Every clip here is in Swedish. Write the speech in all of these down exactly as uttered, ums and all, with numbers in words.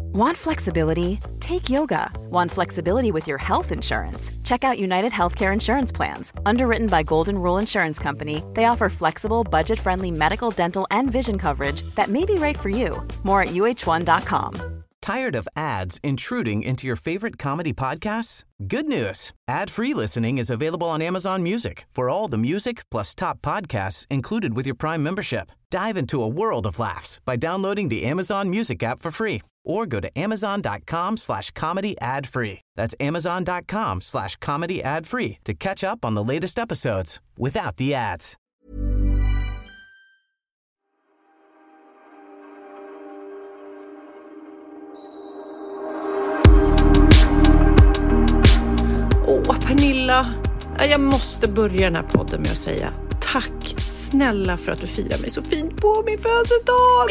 Want flexibility? Take yoga. Want flexibility with your health insurance? Check out United Healthcare Insurance Plans. Underwritten by Golden Rule Insurance Company, they offer flexible, budget-friendly medical, dental, and vision coverage that may be right for you. More at U H one dot com. Tired of ads intruding into your favorite comedy podcasts? Good news. Ad-free listening is available on Amazon Music for all the music plus top podcasts included with your Prime membership. Dive into a world of laughs by downloading the Amazon Music app for free or go to amazon.com slash comedy ad free. That's amazon.com slash comedy ad free to catch up on the latest episodes without the ads. Åh, Pernilla, jag måste börja den här podden med att säga tack snälla för att du firar mig så fint på min födelsedag.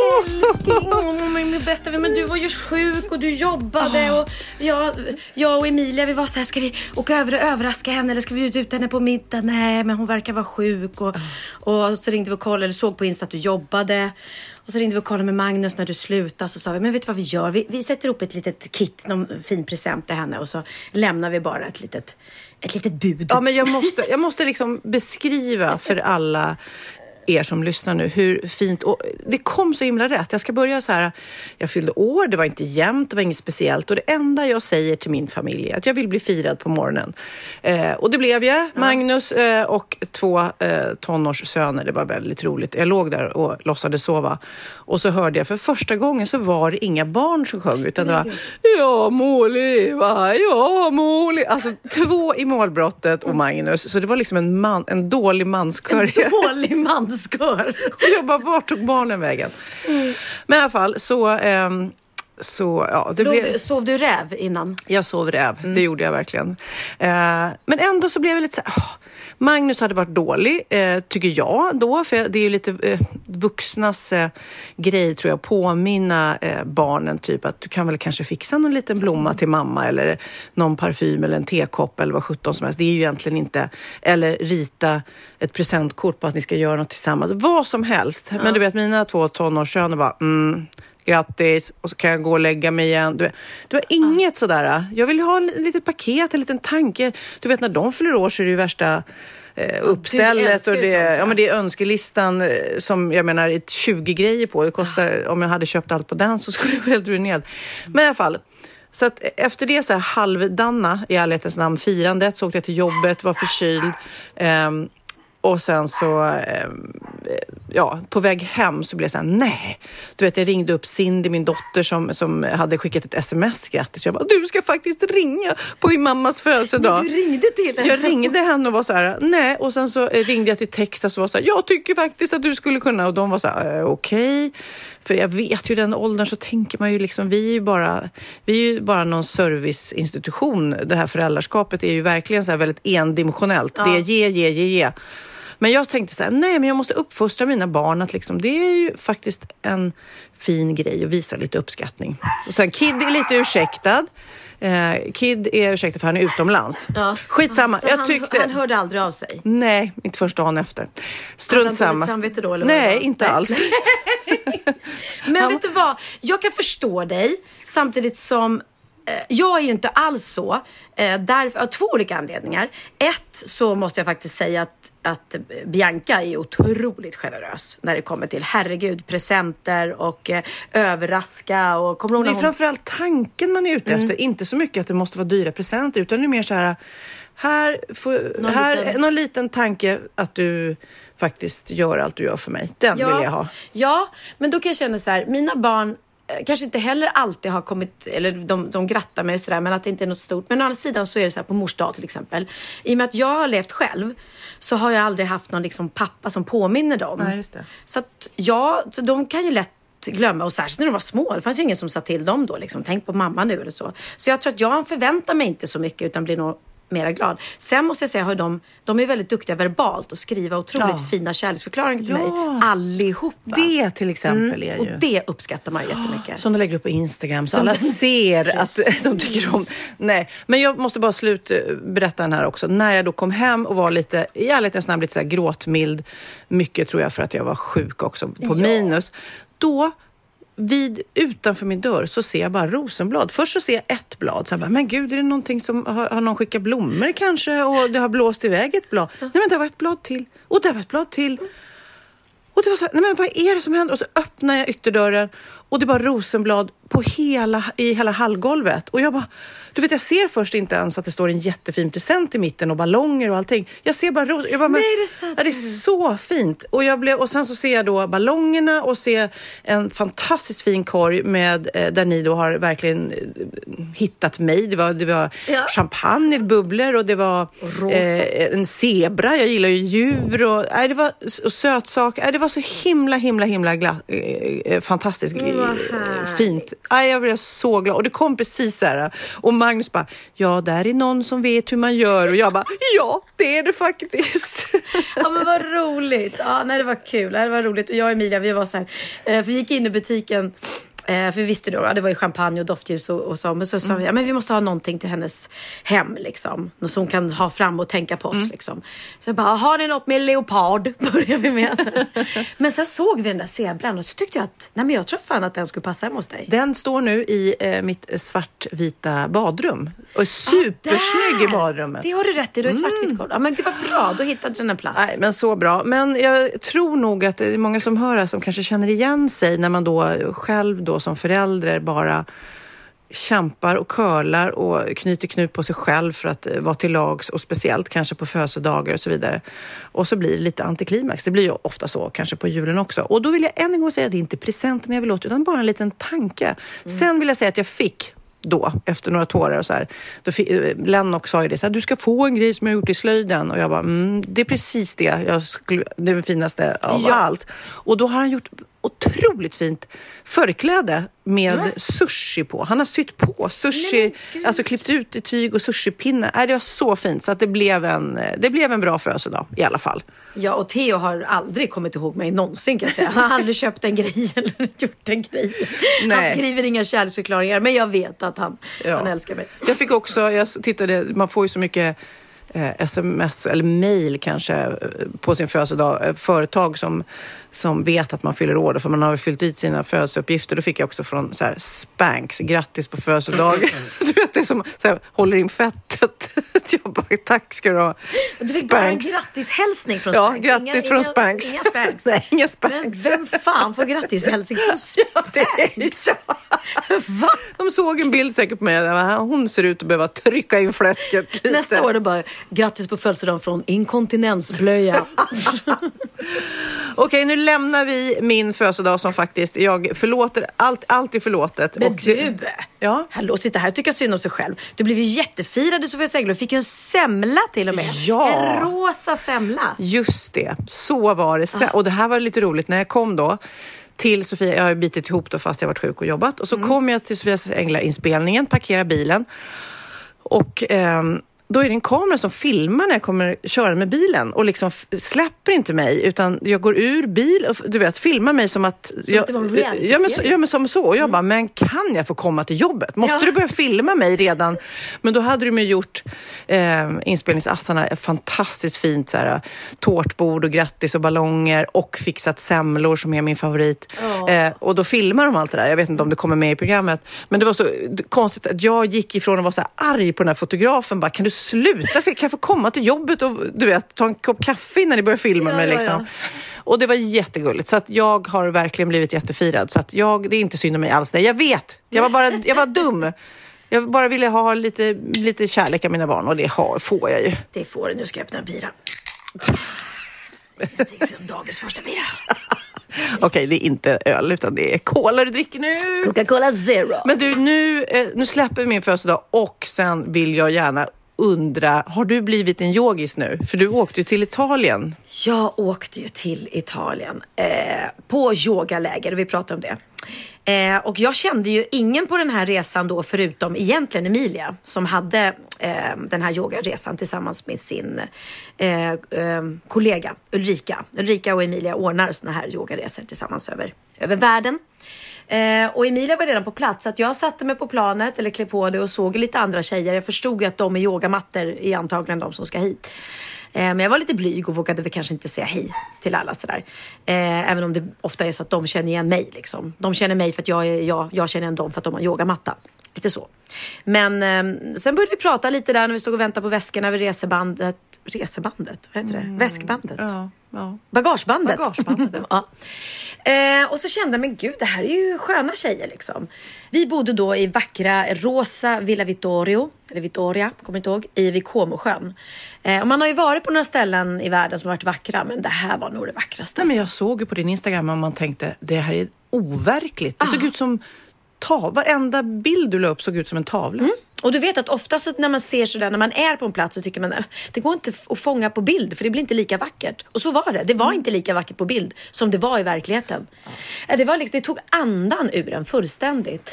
Min älskling, min bästa vän, men du var ju sjuk och du jobbade oh. och jag, jag och Emilia, vi var så här, ska vi åka över och överraska henne eller ska vi bjuda ut henne på middag? Nej, men hon verkar vara sjuk och, oh. och så ringde vi och kollade, eller såg på Insta att du jobbade. Och så ringde vi och kollade med Magnus när du slutade. Så sa vi, men vet du vad vi gör? Vi, vi sätter upp ett litet kit, någon fin present till henne. Och så lämnar vi bara ett litet, ett litet bud. Ja, men jag måste, jag måste liksom beskriva för alla er som lyssnar nu hur fint. Och det kom så himla rätt. Jag ska börja så här. Jag fyllde år, det var inte jämnt, det var inget speciellt. Och det enda jag säger till min familj är att jag vill bli firad på morgonen. Eh, och det blev jag. Magnus eh, och två eh, tonårssöner. Det var väldigt roligt. Jag låg där och låtsades sova. Och så hörde jag för första gången så var det inga barn som sjöng. Utan det var ja må leva, ja må leva. Alltså två i målbrottet och Magnus. Så det var liksom en, man, en dålig manskör. En dålig manskör. Och jag bara, vart tog barnen vägen? Mm. Men i alla fall så... Ähm, så ja, det Låg, blev... Sov du räv innan? Jag sov räv, mm. det gjorde jag verkligen. Eh, men ändå så blev jag lite så här... Oh, Magnus hade varit dålig, eh, tycker jag då. För det är ju lite eh, vuxnas eh, grej, tror jag. Påminna eh, barnen typ att du kan väl kanske fixa någon liten blomma till mamma. Eller någon parfym eller en tekopp eller vad sjutton som helst. Det är ju egentligen inte... Eller rita ett presentkort på att ni ska göra något tillsammans. Vad som helst. Ja. Men du vet, mina två tonårssöner bara... Mm, grattis, och så kan jag gå och lägga mig igen. Du, du har inget ah. sådär. Jag vill ha ett litet paket, en liten tanke. Du vet, när de fyller år så är det ju värsta eh, uppstället. Och det, sånt, ja. Ja, men det är önskelistan eh, som, jag menar, ett tjugo grejer på. Det kostar, ah. om jag hade köpt allt på den så skulle det väl ruinerad. Men i alla fall... Så att efter det så här halvdanna i ärlighetens namn firandet, så åkte jag till jobbet, var förkyld. Um, Och sen så, eh, ja, på väg hem så blev jag så här, nej. Du vet, jag ringde upp Cindy, min dotter, som, som hade skickat ett sms grattis. Jag bara, du ska faktiskt ringa på din mammas födelsedag. Du ringde till henne? Jag ringde henne och var så här, nej. Och sen så ringde jag till Texas och var så här, jag tycker faktiskt att du skulle kunna. Och de var så här, okej. Okay. För jag vet ju, den åldern så tänker man ju liksom, vi är ju bara, vi är ju bara någon serviceinstitution. Det här föräldraskapet är ju verkligen så här väldigt endimensionellt. Ja. Det är ge, ge, ge, ge. Men jag tänkte så här, nej, men jag måste uppfostra mina barn att liksom, det är ju faktiskt en fin grej att visa lite uppskattning. Och sen Kid är lite ursäktad. Eh, Kid är ursäktad för han är utomlands. Ja. Skitsamma. Så jag han, tyckte... han hörde aldrig av sig? Nej, inte första dagen efter. Strunt samma. Samvete då, eller nej, vad? Inte nej. alls. Men han... vet du vad? Jag kan förstå dig samtidigt som jag är ju inte alls så. Därför, av två olika anledningar. Ett, så måste jag faktiskt säga att, att Bianca är otroligt generös när det kommer till, herregud, presenter och eh, överraska. Och, kommer det är hon... framförallt tanken man är ute mm. efter. Inte så mycket att det måste vara dyra presenter, utan det är mer så här, här, får, någon, här liten... någon liten tanke att du faktiskt gör allt du gör för mig. Den ja, vill jag ha. Ja, men då kan jag känna så här, mina barn kanske inte heller alltid har kommit, eller de, de grattar mig och sådär, men att det inte är något stort. Men å andra sidan så är det så här på mors dag till exempel. I och med att jag har levt själv så har jag aldrig haft någon liksom pappa som påminner dem. Nej, just det. Så att ja, så de kan ju lätt glömma, och särskilt när de var små. Det fanns ju ingen som sa till dem då liksom, tänk på mamma nu eller så. Så jag tror att jag förväntar mig inte så mycket, utan blir nog mera glad. Sen måste jag säga hur de, de är väldigt duktiga verbalt och skriva otroligt ja. fina kärleksförklaringar till ja. mig. Allihopa. Det till exempel mm. är ju. Och det uppskattar man jättemycket. Som de lägger upp på Instagram så alla ser att de tycker om. Nej, men jag måste bara slut berätta den här också. När jag då kom hem och var lite, i ärlighetens namn, lite så här gråtmild. Mycket tror jag för att jag var sjuk också på ja. minus. Då vid, utanför min dörr så ser jag bara rosenblad. Först så ser jag ett blad. Så jag bara, men gud, är det någonting som... Har, har någon skickat blommor kanske? Och det har blåst iväg ett blad. Nej, men det var ett blad till. Och det var ett blad till. Och det var så, nej men vad är det som händer? Och så öppnar jag ytterdörren och det var rosenblad på hela, i hela hallgolvet. Och jag bara, du vet jag ser först inte ens att det står en jättefin present i mitten och ballonger och allting. Jag ser bara ros. Jag bara, men, nej, det är, ja, det är så fint. Och, jag blev, och sen så ser jag då ballongerna och ser en fantastiskt fin korg med, eh, där ni då har verkligen eh, hittat mig. Det var, det var ja. champagne, bubblor och det var eh, en zebra. Jag gillar ju djur och, eh, det var, och sötsaker. Eh, det var så himla, himla, himla gla, eh, fantastiskt eh, fint. Eh, jag blev så glad. Och det kom precis där. Och Magnus bara, ja, där är någon som vet hur man gör. Och jag bara, ja, det är det faktiskt. Ja, men vad roligt. Ja, nej, det var kul. Det var roligt. Och jag och Emilia, vi var så här, för vi gick in i butiken. För vi visste då, ja, det var ju champagne och doftljus och, och så. Men så sa vi, ja, men vi måste ha någonting till hennes hem liksom. Något som hon kan ha fram och tänka på oss mm. liksom. Så jag bara, har ni något med leopard? Börjar vi med. Så. Men sen såg vi den där zebran och så tyckte jag att, nej men jag tror fan att den skulle passa hem hos dig. Den står nu i eh, mitt svartvita badrum. Och är supersnygg ah, i badrummet. Det har du rätt i, du är svartvitt golv. Ja men gud vad bra, då hittade den en plats. Nej men så bra. Men jag tror nog att det är många som hör här som kanske känner igen sig när man då själv då som förälder bara kämpar och curlar och knyter knut på sig själv för att vara till lags och speciellt kanske på födelsedagar och så vidare. Och så blir det lite antiklimax. Det blir ju ofta så, kanske på julen också. Och då vill jag än en gång säga att det är inte presenten jag vill åt utan bara en liten tanke. Mm. Sen vill jag säga att jag fick då, efter några tårar och så här. Då fick, Lennox sa ju det så här, du ska få en grej som jag har gjort i slöjden. Och jag bara, mm, det är precis det. Jag skulle, det är det finaste av ja. allt. Och då har han gjort otroligt fint förkläde med ja. sushi på. Han har sytt på sushi, nej, alltså klippt ut i tyg och sushipinne. Nej, det var så fint så att det blev en, det blev en bra födelsedag i alla fall. Ja, och Theo har aldrig kommit ihåg mig någonsin kan jag säga. Han har aldrig köpt en grej eller gjort en grej. Nej. Han skriver inga kärleksförklaringar, men jag vet att han, ja. han älskar mig. Jag fick också, jag tittade, man får ju så mycket Eh, sms eller mail kanske på sin födelsedag, företag som, som vet att man fyller år för man har fyllt ut sina födelseuppgifter. Då fick jag också från så här, Spanx, grattis på födelsedagen. Du vet, det är som så här, håller in fettet. Jag bara, tack ska du ha. Du fick bara en grattishälsning från Spanx. Ja, grattis inga, från inga, Spanx. Inga Spanx. Nej, inga Spanx. Men vem fan får grattishälsning från Spanx? Ja, det är ja. Va? De såg en bild säkert på mig där hon ser ut att behöva trycka in fläsket lite. Nästa år är det bara grattis på födelsedagen från inkontinensblöja. Okej, nu lämnar vi min födelsedag som faktiskt jag förlåter, allt, allt är förlåtet. Men och du, ja? hallå, sitta här och tycka synd om sig själv. Du blev ju jättefirad, Sofia Segelöv. Du fick ju en semla till och med. Ja. En rosa semla. Just det, så var det. Ah. Och det här var lite roligt när jag kom då till Sofia, jag har bitit ihop då fast jag varit sjuk och jobbat. Och så mm. kom jag till Sofias Änglar-inspelningen, parkerar bilen. Och ehm, då är det en kamera som filmar när jag kommer köra med bilen och liksom släpper inte mig utan jag går ur bil och du vet filmar mig som att som jag, att det var en reality ja, men, ja men som så och jag mm. bara men kan jag få komma till jobbet? Måste ja. du börja filma mig redan? Men då hade de ju gjort eh, inspelningsassarna fantastiskt fint så här, tårtbord och grattis och ballonger och fixat semlor som är min favorit. Oh. Eh, och då filmar de allt det där. Jag vet inte om det kommer med i programmet men det var så konstigt att jag gick ifrån att vara så här arg på den här fotografen bara kan du sluta, kan jag få komma till jobbet och du vet, ta en kopp kaffe innan ni börjar filma ja, mig liksom. Ja, ja. Och det var jättegulligt så att jag har verkligen blivit jättefirad så att jag, det är inte synd om mig alls. Nej, jag vet, jag var bara jag var dum. Jag bara ville ha lite, lite kärlek av mina barn och det har, får jag ju. Det får du, nu ska jag öppna en bira. Jag tänkte som dagens första bira. Okej, okay, det är inte öl utan det är cola du dricker nu. Coca-Cola Zero. Men du, nu, nu släpper vi min födelsedag och sen vill jag gärna undra, har du blivit en yogis nu? För du åkte ju till Italien. Jag åkte ju till Italien eh, på yogaläger, vi pratade om det. Eh, och jag kände ju ingen på den här resan då förutom egentligen Emilia som hade eh, den här yogaresan tillsammans med sin eh, eh, kollega Ulrika. Ulrika och Emilia ordnar såna här yogaresor tillsammans över, över världen. Eh, och Emilia var redan på plats. Så att jag satte mig på planet eller klev på det och såg lite andra tjejer. Jag förstod ju att de är yogamattor är antagligen de som ska hit. Eh, men jag var lite blyg och vågade väl kanske inte säga hej till alla sådär. Eh, även om det ofta är så att de känner igen mig liksom. De känner mig för att jag är jag, jag känner igen dem för att de har yogamatta. Lite så. Men eh, sen började vi prata lite där när vi stod och väntade på väskorna vid resebandet. Resebandet? Vad heter det? Mm. Väskbandet. Ja, ja. Bagagebandet. Bagagebandet. Ja. Eh, och så kände jag, men gud, det här är ju sköna tjejer liksom. Vi bodde då i vackra Rosa Villa Vittorio, eller Vittoria, kommer inte ihåg, i vid Comosjön. Eh, och man har ju varit på några ställen i världen som har varit vackra, men det här var nog det vackraste. Nej, men jag såg ju på din Instagram och man tänkte, det här är overkligt. Det såg ut som ta, varenda bild du la upp såg ut som en tavla. Mm. Och du vet att ofta så när man ser sådär, när man är på en plats så tycker man det går inte att fånga på bild för det blir inte lika vackert. Och så var det. Det var mm. inte lika vackert på bild som det var i verkligheten. Ja. Det, var liksom, det tog andan ur en fullständigt.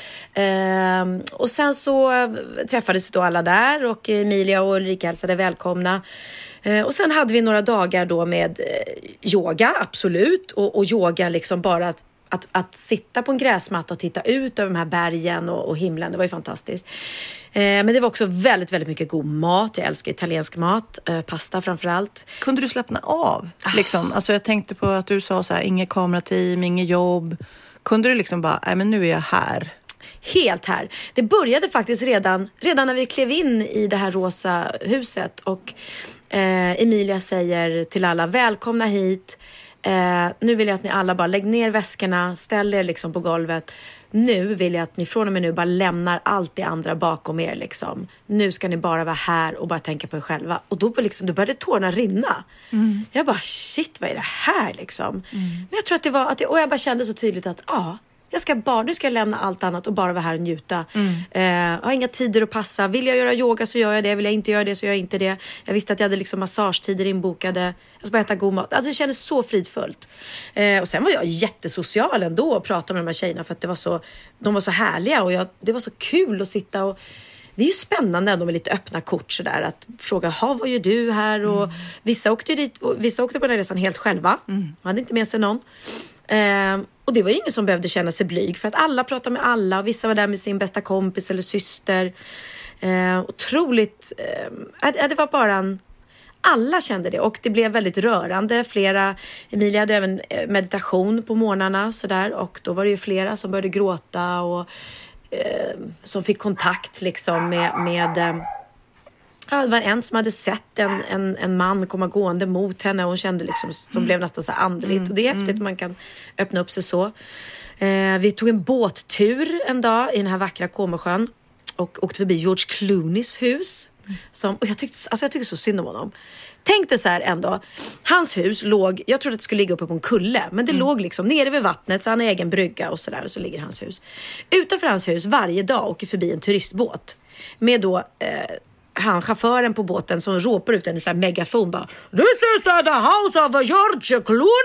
Ehm, och sen så träffades då alla där och Emilia och Ulrika hälsade välkomna. Ehm, och sen hade vi några dagar då med eh, yoga, absolut. Och, och yoga liksom bara att Att, att sitta på en gräsmatta och titta ut över de här bergen och, och himlen, det var ju fantastiskt. Eh, men det var också väldigt, väldigt mycket god mat. Jag älskar italiensk mat, eh, pasta framförallt. Kunde du slappna av? Ah. Liksom? Alltså jag tänkte på att du sa så här, inget kamerateam, inget jobb. Kunde du liksom bara, nej men nu är jag här. Helt här. Det började faktiskt redan, redan när vi klev in i det här rosa huset. Och eh, Emilia säger till alla, välkomna hit. Eh, nu vill jag att ni alla bara lägger ner väskorna, ställer er liksom på golvet. Nu vill jag att ni från och med nu bara lämnar allt det andra bakom er liksom. Nu ska ni bara vara här och bara tänka på er själva. Och då, liksom, då började tårarna rinna. Mm. Jag bara, shit, vad är det här liksom? Mm. Men jag tror att det var, att det, och jag bara kände så tydligt att ja, jag ska bara, nu ska jag lämna allt annat och bara vara här och njuta. Mm. Eh, jag har inga tider att passa. Vill jag göra yoga så gör jag det. Vill jag inte göra det så gör jag inte det. Jag visste att jag hade liksom massagetider inbokade. Jag ska bara äta god mat. Alltså det kändes så fridfullt. Eh, och sen var jag jättesocial ändå och prata med de här tjejerna för att det var så, de var så härliga och jag, det var så kul att sitta och det är ju spännande ändå med lite öppna kort sådär att fråga, ha vad gör du här? Och mm. vissa åkte ju dit, vissa åkte på den resan helt själva. Mm. Man hade inte med sig någon. Eh, och det var ingen som behövde känna sig blyg för att alla pratade med alla. Vissa var där med sin bästa kompis eller syster. Eh, otroligt, eh, det var bara en, alla kände det och det blev väldigt rörande. Flera, Emilia hade även meditation på morgnarna sådär, och då var det ju flera som började gråta och eh, som fick kontakt liksom med, med eh, ja, det var en som hade sett en, en, en man komma gående mot henne och hon kände liksom, som mm. blev nästan så andligt. Mm. Och det är häftigt, mm. man kan öppna upp sig så. Eh, vi tog en båttur en dag i den här vackra Comosjön och åkte förbi George Clooneys hus. Mm. Som, och jag tyckte, alltså jag tyckte så synd om honom. Tänk dig så här ändå, hans hus låg, jag trodde att det skulle ligga uppe på en kulle, men det mm. låg liksom nere vid vattnet, så han har egen brygga och sådär, och så ligger hans hus. Utanför hans hus varje dag åker förbi en turistbåt med då eh, han, chauffören på båten som ropar ut en sån här megafon bara, this is the house of George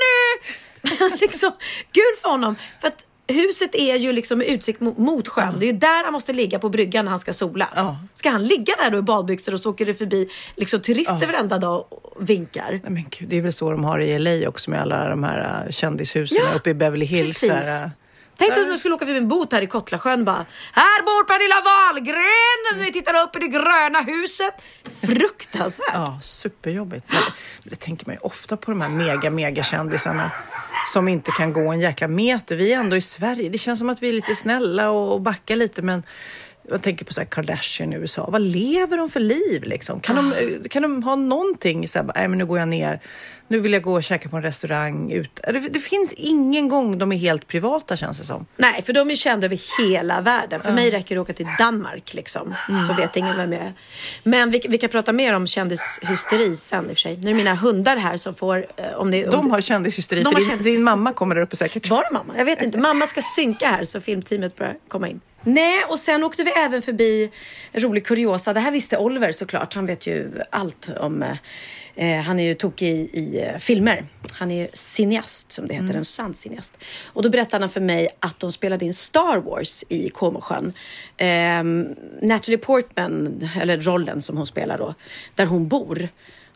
Clooney. Liksom, gud för honom, för att huset är ju liksom med utsikt mot sjön. Mm. Det är ju där han måste ligga på bryggan när han ska sola. Mm. Ska han ligga där då i badbyxor och så åker det förbi liksom turister mm. varenda dag och vinkar? Nej, men gud, det är väl så de har i L A också med alla de här kändishusen ja, uppe i Beverly Hills. Här. Tänk om du skulle åka förbi en båt här i Kottlasjön bara, här bor Pernilla Wahlgren, ni tittar upp i det gröna huset. Fruktansvärt. Ja, superjobbigt. Men det tänker man ju ofta på de här mega, mega kändisarna som inte kan gå en jäkla meter. Vi är ändå i Sverige. Det känns som att vi är lite snälla och backar lite, men jag tänker på så här Kardashian i U S A. Vad lever de för liv liksom? Kan, ah. de, kan de ha någonting så här, nej men nu går jag ner. Nu vill jag gå och käka på en restaurang ut. Det, det finns ingen gång de är helt privata, känns det som. Nej, för de är kända över hela världen. För mm. mig räcker det att åka till Danmark liksom. Mm. Så vet ingen vem jag är. Men vi, vi kan prata mer om kändishysteri sen i och för sig. Nu är mina hundar här som får... Om det, om de har kändishysteri. De har kändis... Din mamma kommer där uppe säkert. Var det mamma? Jag vet inte. Mamma ska synka här så filmteamet börjar komma in. Nej, och sen åkte vi även förbi en rolig kuriosa. Det här visste Oliver såklart. Han vet ju allt om... Eh, han är ju tokig i, i uh, filmer. Han är ju cineast, som det heter, mm. en sann cineast. Och då berättade han för mig att de spelade in Star Wars i Comosjön. Eh, Natalie Portman, eller rollen som hon spelar då, där hon bor.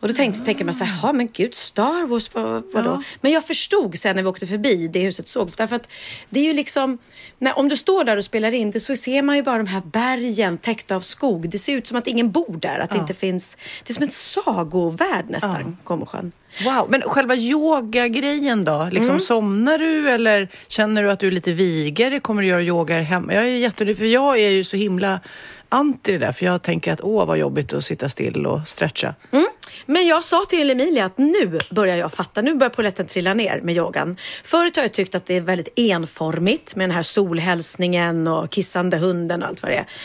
Och då tänkte, tänkte man så här, ja men gud, Star Wars, vad, vadå? Ja. Men jag förstod sen när vi åkte förbi det huset såg. Därför att det är ju liksom, när, om du står där och spelar in det så ser man ju bara de här bergen täckta av skog. Det ser ut som att ingen bor där, att ja. det inte finns, det är som en sagovärld nästan, ja. Comosjön. Wow, men själva yoga-grejen då? Liksom, mm. somnar du eller känner du att du är lite vigare? Kommer du göra yoga hemma? Jag är jättenyfiken, för jag är ju så himla anti det där. För jag tänker att åh, vad jobbigt att sitta still och stretcha. Mm. Men jag sa till Emilia att nu börjar jag fatta. Nu börjar polletten trilla ner med yogan. Förut har jag tyckt att det är väldigt enformigt med den här solhälsningen och kissande hunden och allt vad det är.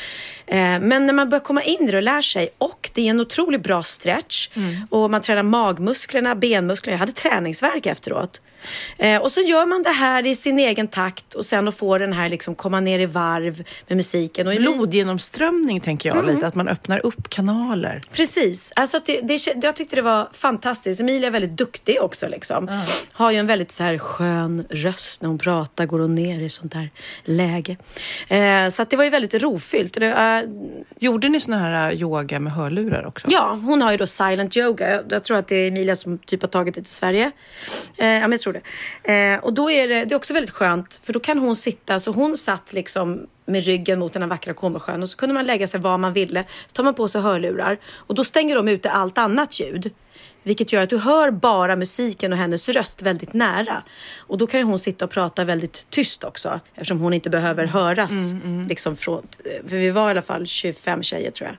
Men när man börjar komma in i det och lär sig, och det är en otroligt bra stretch mm. och man tränar magmusklerna, benmusklerna. Jag hade träningsvärk efteråt. Eh, och så gör man det här i sin egen takt och sen att få den här liksom komma ner i varv med musiken. Och blodgenomströmning tänker jag mm. lite, att man öppnar upp kanaler. Precis, alltså att det, det, jag tyckte det var fantastiskt. Emilia är väldigt duktig också liksom. Mm. Har ju en väldigt så här skön röst när hon pratar, går hon ner i sånt där läge. Eh, så att det var ju väldigt rofyllt. Det, uh, Gjorde ni såna här yoga med hörlurar också? Ja, hon har ju då silent yoga. Jag, jag tror att det är Emilia som typ har tagit det till Sverige. Eh, ja, men jag tror det. Eh, och då är det, det är också väldigt skönt, för då kan hon sitta, så hon satt liksom med ryggen mot den här vackra Comosjön och så kunde man lägga sig var man ville. Så tar man på sig hörlurar och då stänger de ute allt annat ljud. Vilket gör att du hör bara musiken och hennes röst väldigt nära. Och då kan ju hon sitta och prata väldigt tyst också. Eftersom hon inte behöver höras. Mm, mm. Liksom från, för vi var i alla fall tjugofem tjejer tror jag.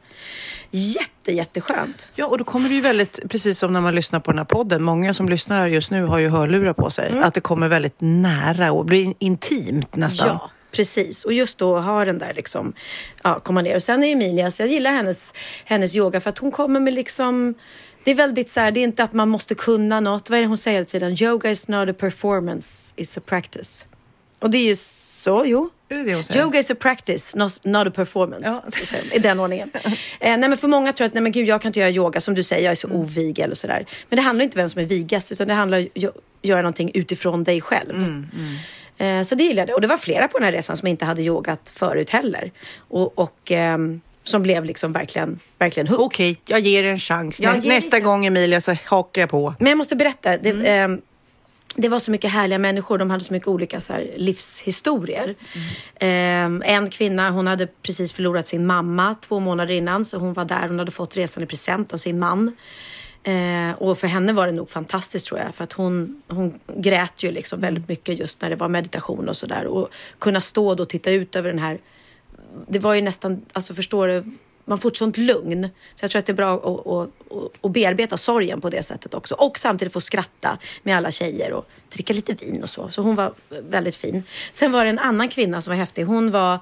Jätte, jätteskönt. Ja, och då kommer det ju väldigt, precis som när man lyssnar på den här podden. Många som lyssnar just nu har ju hörlurar på sig. Mm. Att det kommer väldigt nära och blir intimt nästan. Ja. Precis, och just då har den där liksom, ja, komma ner. Och sen är Emilia, så jag gillar hennes, hennes yoga för att hon kommer med liksom, det är väldigt så här, det är inte att man måste kunna något. Vad är det hon säger hela tiden? Yoga is not a performance, it's a practice. Och det är ju så, jo. Är det det hon säger? Yoga is a practice, not, not a performance. Ja. Så säger, i den ordningen. eh, nej men för många tror att, nej men gud, jag kan inte göra yoga, som du säger, jag är så mm. ovig eller sådär. Men det handlar inte om vem som är vigast, utan det handlar om att göra någonting utifrån dig själv. Mm, mm. Så det gillade jag. Och det var flera på den här resan som inte hade yogat förut heller. Och, och eh, som blev liksom verkligen, verkligen hook. Okej, okay, jag ger en chans. Nä, nästa en gång Emilia så hakar jag på. Men jag måste berätta. Det, mm. eh, det var så mycket härliga människor. De hade så mycket olika så här, livshistorier. Mm. Eh, en kvinna, hon hade precis förlorat sin mamma två månader innan. Så hon var där. Hon hade fått resan i present av sin man. Eh, och för henne var det nog fantastiskt tror jag, för att hon, hon grät ju liksom väldigt mycket just när det var meditation och sådär, och kunna stå då och titta ut över den här, det var ju nästan, alltså förstår du, man får ett sånt lugn, så jag tror att det är bra att, att, att, att bearbeta sorgen på det sättet också, och samtidigt få skratta med alla tjejer och dricka lite vin och så, så hon var väldigt fin. Sen var det en annan kvinna som var häftig, hon var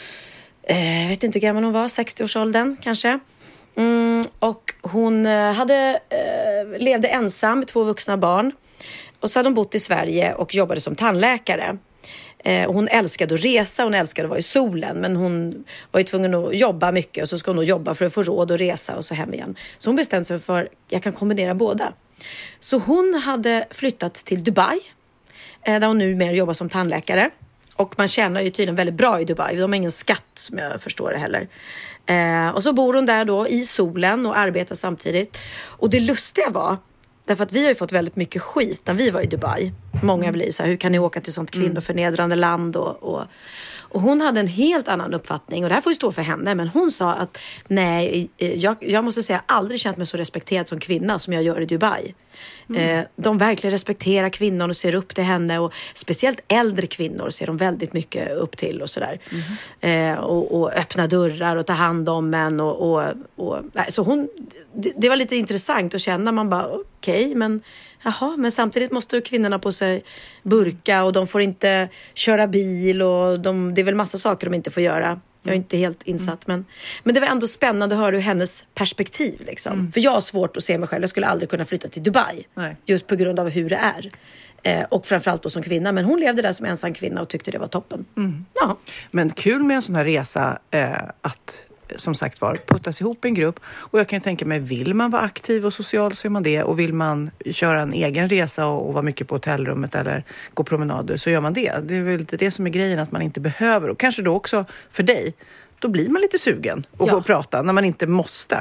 eh, jag vet inte hur gammal hon var, sextio-årsåldern kanske. Mm, och hon hade, eh, levde ensam med två vuxna barn. Och så hade hon bott i Sverige och jobbade som tandläkare. Eh, och hon älskade att resa, hon älskade att vara i solen. Men hon var ju tvungen att jobba mycket. Och så ska hon nog jobba för att få råd att resa och så hem igen. Så hon bestämde sig för, jag kan kombinera båda. Så hon hade flyttat till Dubai. Eh, där hon nu mer jobbar som tandläkare. Och man tjänar ju tydligen väldigt bra i Dubai. De har ingen skatt som jag förstår det heller. Eh, och så bor hon där då i solen och arbetar samtidigt. Och det lustiga var, därför att vi har ju fått väldigt mycket skit när vi var i Dubai. Många blir så här, hur kan ni åka till sånt kvinnoförnedrande land? Och, och, och hon hade en helt annan uppfattning. Och det här får ju stå för henne. Men hon sa att nej, jag, jag måste säga, jag har aldrig känt mig så respekterad som kvinna som jag gör i Dubai. Mm. Eh, de verkligen respekterar kvinnan och ser upp till henne. Och speciellt äldre kvinnor ser de väldigt mycket upp till och sådär. Mm. Eh, och, och öppna dörrar och ta hand om en. Och, och, och, nej, så hon, det, det var lite intressant att känna. Man bara, okej, okay, men... Jaha, men samtidigt måste kvinnorna på sig burka och de får inte köra bil och de, det är väl massa saker de inte får göra. Jag är inte helt insatt, mm. men, men det var ändå spännande att höra hur hennes perspektiv liksom. Mm. För jag har svårt att se mig själv. Jag skulle aldrig kunna flytta till Dubai. Nej. Just på grund av hur det är. Eh, och framförallt då som kvinna. Men hon levde där som ensam kvinna och tyckte det var toppen. Mm. Ja. Men kul med en sån här resa eh, att... som sagt var, puttas ihop en grupp. Och jag kan tänka mig, vill man vara aktiv och social så är man det. Och vill man köra en egen resa och, och vara mycket på hotellrummet eller gå promenader så gör man det. Det är väl lite det som är grejen, att man inte behöver. Och kanske då också för dig, då blir man lite sugen och ja. Prata när man inte måste.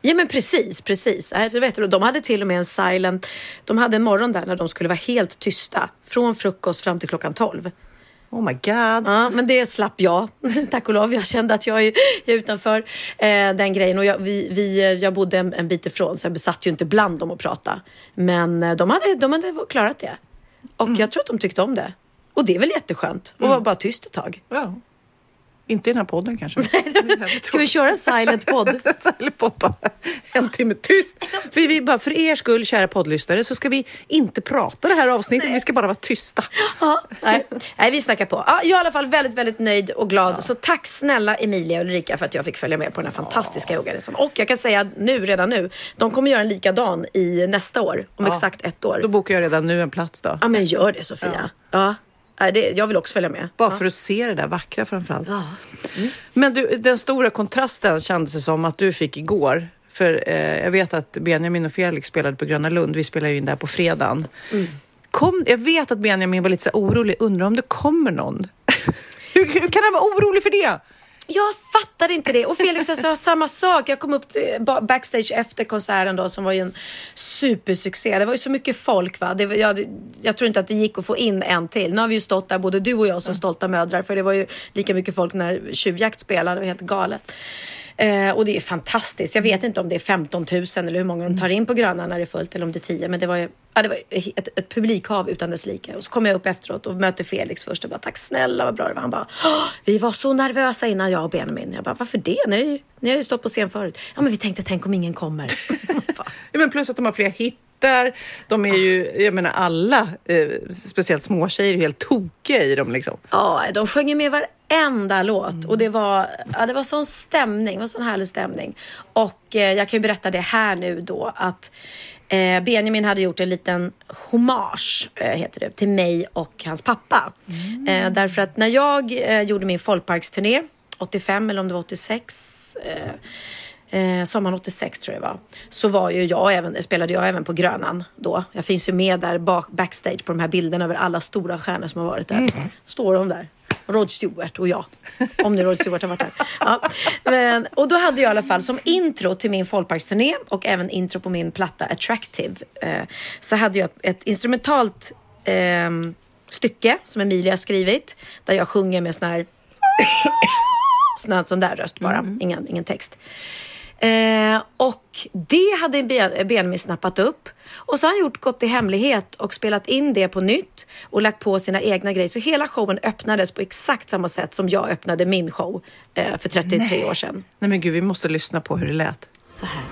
Ja men precis, precis. Alltså, vet du, de hade till och med en silent, de hade en morgon där när de skulle vara helt tysta. Från frukost fram till klockan tolv. Oh my god. Ja, men det slapp jag. Tack och lov. Jag kände att jag är, jag är utanför eh, den grejen. Och jag, vi, vi, jag bodde en, en bit ifrån så jag besatt ju inte bland dem att prata. Men eh, de, hade, de hade klarat det. Och mm. jag tror att de tyckte om det. Och det är väl jätteskönt. Och mm. var bara tyst ett tag. Ja. Inte i den här podden kanske. Ska vi köra en silent podd? Silent podd bara. En timme tyst. För, vi bara, för er skull, kära poddlyssnare, så ska vi inte prata det här avsnittet. Nej. Vi ska bara vara tysta. Ja, nej. nej, vi snackar på. Ja, jag är i alla fall väldigt, väldigt nöjd och glad. Ja. Så tack snälla Emilia och Ulrika för att jag fick följa med på den här fantastiska ja. yogaresan. Och jag kan säga nu, redan nu, de kommer göra en likadan i nästa år. Om ja. exakt ett år. Då bokar jag redan nu en plats då. Ja, men gör det Sofia. Ja. ja. Nej, det, jag vill också följa med. Bara ja. för att se det där vackra framförallt. Ja. Mm. Men du, den stora kontrasten kändes det som att du fick igår. För eh, jag vet att Benjamin och Felix spelade på Gröna Lund. Vi spelade ju in där på fredagen. Mm. Kom, jag vet att Benjamin var lite så orolig. Undrar om det kommer någon. hur, hur kan han vara orolig för det? Jag fattade inte det. Och Felix sa samma sak. Jag kom upp till backstage efter konserten då, som var ju en supersuccé. Det var ju så mycket folk, va? Det var, jag, jag tror inte att det gick att få in en till. Nu har vi ju stått där, både du och jag, som stolta mödrar. För det var ju lika mycket folk när Tjuvjakt spelade. Det var helt galet. Eh, och det är fantastiskt. Jag vet inte om det är femton tusen eller hur många de tar in på Gröna när det är fullt, eller om det är tio. Men det var ju ja, det var ett, ett publikhav utan dess like. Och så kom jag upp efteråt och mötte Felix först och bara, tack snälla, vad bra det var. Han bara, vi var så nervösa innan, jag och Benjamin. Jag bara, varför det? Ni, ni har ju stått på scen förut. Ja, men vi tänkte, tänk om ingen kommer. Ja, men plus att de har fler hittar. De är ju, jag menar alla, eh, speciellt små tjejer, är helt tokiga i dem liksom. Ja, de sjöng ju med varenda låt. Mm. Och det var, ja, det var sån stämning, det var sån härlig stämning. Och eh, jag kan ju berätta det här nu då, att eh, Benjamin hade gjort en liten hommage, eh, heter det, till mig och hans pappa. Mm. Eh, därför att när jag eh, gjorde min folkparksturné åttiofem, eller om det var åttiosex, eh, Eh, sommaren åttiosex tror jag det var, så var ju jag även, spelade jag även på Grönan då. Jag finns ju med där bak, backstage på de här bilderna över alla stora stjärnor som har varit där. Mm. Står de där. Rod Stewart och jag. Om nu Rod Stewart har varit där. Ja. Men, och då hade jag i alla fall som intro till min folkparksturné och även intro på min platta Attractive, eh, så hade jag ett instrumentalt eh, stycke som Emilia skrivit, där jag sjunger med sån här sån, sån där röst bara, mm. ingen, ingen text. Eh, och det hade Benjamin snappat upp, och så har han gjort gått i hemlighet och spelat in det på nytt och lagt på sina egna grejer. Så hela showen öppnades på exakt samma sätt som jag öppnade min show eh, för trettiotre Nej. år sedan. Nej men gud, vi måste lyssna på hur det lät. Så här.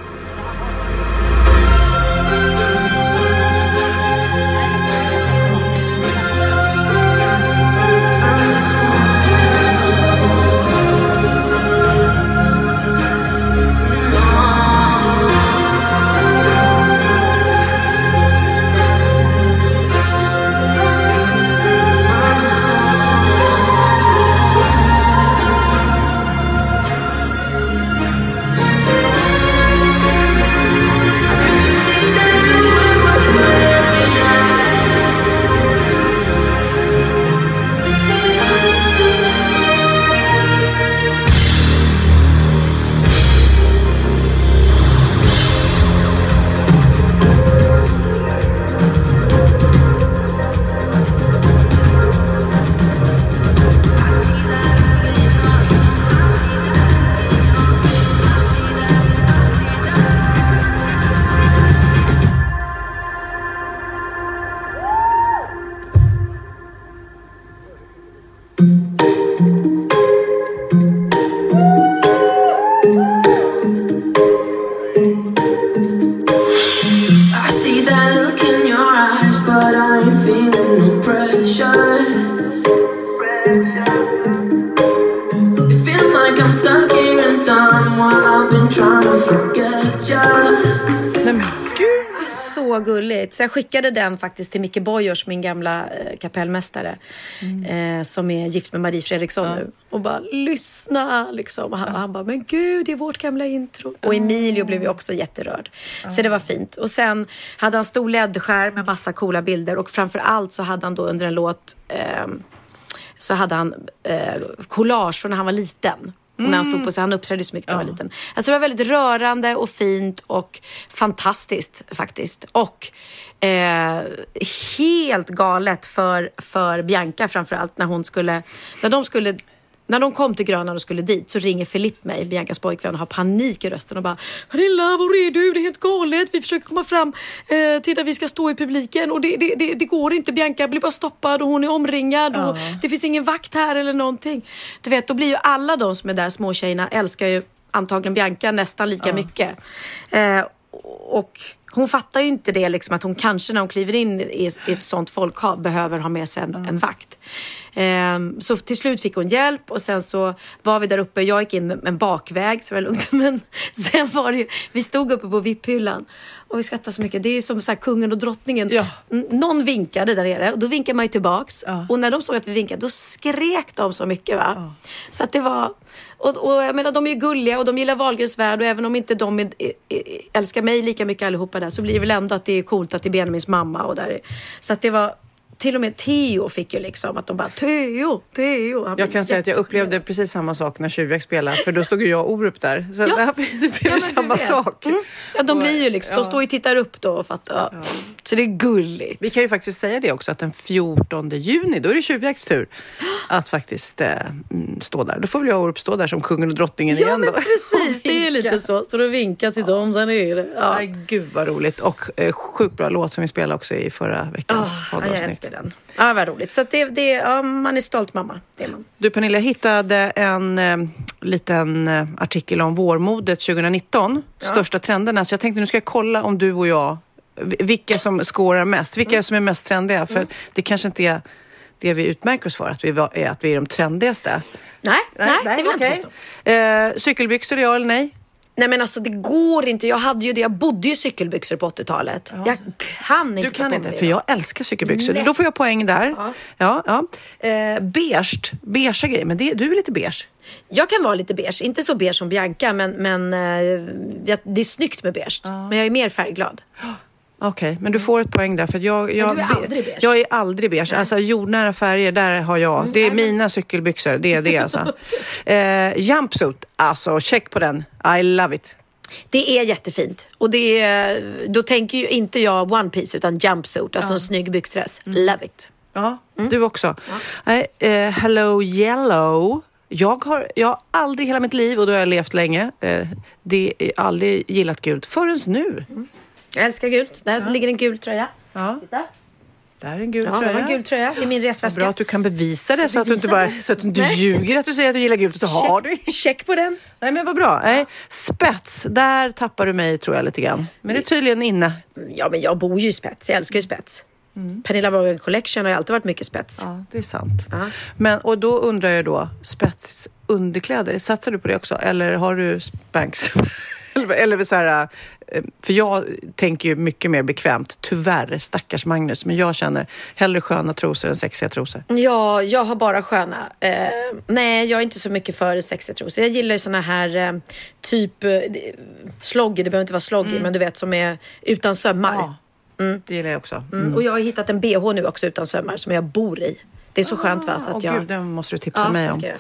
Så jag skickade den faktiskt till Micke Bojers, min gamla eh, kapellmästare, mm. eh, som är gift med Marie Fredriksson ja. nu. Och bara, lyssna liksom. Och han, ja. han bara, men gud, det är vårt gamla intro. Och Emilio blev ju också jätterörd. Ja. Så det var fint. Och sen hade han stor L E D-skärm med massa coola bilder. Och framförallt så hade han då under en låt... Eh, så hade han eh, collage från när han var liten. Mm. När han stod på sig, han uppträdde så mycket när jag var liten. Alltså det var väldigt rörande och fint och fantastiskt faktiskt. Och eh, helt galet för, för Bianca framförallt när hon skulle, när de skulle När de kom till Grönan och skulle dit så ringer Filip mig, Biancas pojkvän, och har panik i rösten och bara Pernilla, var är du? Det är helt galet. Vi försöker komma fram eh, till där vi ska stå i publiken och det, det, det, det går inte. Bianca blir bara stoppad och hon är omringad och ja. det finns ingen vakt här eller någonting. Du vet, då blir ju alla de som är där, små tjejerna, älskar ju antagligen Bianca nästan lika ja. mycket. Eh, och hon fattar ju inte det liksom, att hon kanske när hon kliver in i ett sånt folkhav behöver ha med sig en, mm. en vakt. Um, så till slut fick hon hjälp och sen så var vi där uppe. Jag gick in en bakväg så var det lugnt. Men sen var det ju, vi stod uppe på V I P-hyllan och vi skrattade så mycket. Det är ju som så här, kungen och drottningen. Ja. N- någon vinkade där nere och då vinkade man ju tillbaks. Ja. Och när de såg att vi vinkade, då skrek de så mycket va. Ja. Så att det var... Och, och jag menar, de är ju gulliga och de gillar Wahlgrens värld och även om inte de är, är, är, älskar mig lika mycket allihopa där så blir det väl ändå att det är coolt att det är Benjamins mamma och där. Så att det var... Till och med Theo fick ju liksom att de bara Theo, Theo. Han jag kan säga att jag upplevde precis samma sak när Tjuvjakt spelade. För då stod ju jag och Orup där. Så ja. det blev ja, samma sak. Mm. Ja, de blir ju liksom, ja. de står ju och tittar upp då och fattar. Ja. Så det är gulligt. Vi kan ju faktiskt säga det också att den fjortonde juni, då är det Tjuvjakts tur att faktiskt äh, stå där. Då får väl jag och Orup stå där som kungen och drottningen ja, igen då. Ja men precis, det är lite så. Så då vinkar till ja. dem, sen är det. Ja. Aj, gud vad roligt. Och äh, sjukt bra låt som vi spelade också i förra veckans oh, poddavsnitt. Den. Ja, vad roligt. Så att det, det, ja, man är stolt mamma. Det är man. Du Pernilla, jag hittade en eh, liten eh, artikel om vårmodet tjugonitton. Ja. Största trenderna. Så jag tänkte nu ska jag kolla om du och jag, vilka som skårar mest. Vilka mm. som är mest trendiga. För mm. det kanske inte är det vi utmärker oss för. Att vi är, att vi är de trendigaste. Nej, nej, nej det vill okay. jag inte eh, Cykelbyxor, ja eller nej? Nej men alltså det går inte. Jag hade ju det, jag bodde ju cykelbyxor på åttiotalet. Ja. Jag kan inte. Du kan inte, för jag älskar cykelbyxor. Nej. Då får jag poäng där. Ja, ja. ja. Eh, beige, beige grejer. Men det, du är lite beige. Jag kan vara lite beige. Inte så beige som Bianca, men, men eh, det är snyggt med beige. Ja. Men jag är mer färgglad. Okej, okay, men du får ett poäng där för att jag, jag, du är aldrig beige. Jag är aldrig beige. Nej. Alltså jordnära färger, där har jag. Mm, det är nej, mina cykelbyxor, det är det alltså. eh, jumpsuit, alltså check på den. I love it. Det är jättefint. Och det är, då tänker ju inte jag one piece utan jumpsuit, alltså ja. en snygg byxdress. Mm. Love it. Ja, mm. du också. Ja. Eh, eh, hello yellow. Jag har, jag har aldrig hela mitt liv, och då har jag levt länge, eh, det är aldrig gillat gult förrän nu. Mm. Jag älskar gult. Där ja. ligger en gul tröja. Ja. Titta. Där är en gul ja, tröja. Ja, en gul tröja i min resväska. Bra att du kan bevisa det så att du inte bara så att du inte ljuger att du säger att du gillar gult och så check, har du. Check på den. Nej men vad bra. Nej, spets, där tappar du mig tror jag lite grann. Men det är tydligen inne. Ja men jag bor ju i spets. Jag älskar ju spets. Mm. Pernilla Wahlgren Collection har ju alltid varit mycket spets. Ja, det är sant. Ja. Men, och då undrar jag då, spets underkläder, satsar du på det också? Eller har du Spanx? Eller så här, för jag tänker ju mycket mer bekvämt, tyvärr, stackars Magnus, men jag känner hellre sköna trosor än sexiga trosor. Ja, jag har bara sköna. Eh, nej, jag är inte så mycket för sexiga trosor. Jag gillar ju såna här eh, typ eh, sloggy, det behöver inte vara sloggy, mm. men du vet som är utan sömmar. Ja, mm. det gillar jag också. Mm. Mm. Och jag har hittat en B H nu också utan sömmar som jag bor i. Det är så ah, skönt va? Så att åh jag... gud, den måste du tipsa ja, mig om.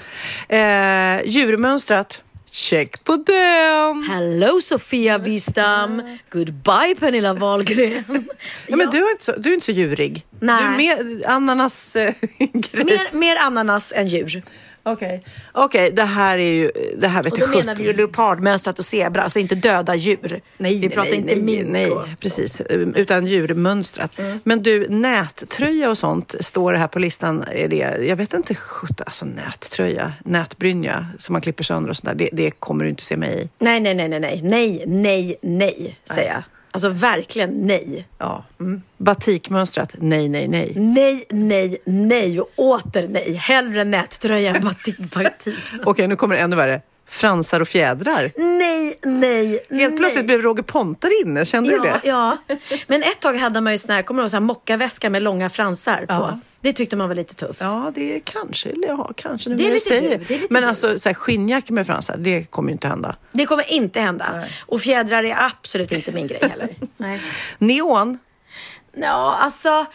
Eh, djurmönstrat. Check på den! Hello Sofia Wistam. Goodbye Pernilla Wahlgren. ja, ja. Men du är, inte så, du är inte så djurig. Nej. Du är mer ananas äh, mer, mer ananas än djur. Okej, okay. okay, det här är ju, det här vet och du då menar vi ju leopardmönstrat och zebra, alltså inte döda djur. Nej, vi pratar nej, inte nej, mink. Nej, precis, utan djurmönstrat. Mm. Men du, nättröja och sånt står det här på listan, är det, jag vet inte, alltså nättröja, nätbrynja som man klipper sönder och sådär, det, det kommer du inte se mig i. Nej, nej, nej, nej, nej, nej, nej, nej, säger jag. Alltså verkligen nej. Ja. Mm. Batikmönstrat, nej, nej, nej. Nej, nej, nej och åter nej. Hellre nättröja än batik. batik. Okej, okay, nu kommer det ännu värre. Fransar och fjädrar. Nej, nej, Helt plötsligt nej. blev Roger Pontare inne, kände ja, du det? Ja, men ett tag hade man ju sån här, kommer du ihåg, sån här mockaväska med långa fransar ja. på. Det tyckte man var lite tufft. Ja, det är kanske, ja, kanske nu det är du lite säger. det är lite men alltså, så här, skinnjacka med fransar, det kommer ju inte hända. Det kommer inte hända. Nej. Och fjädrar är absolut inte min grej heller. Nej. Neon? Ja, alltså...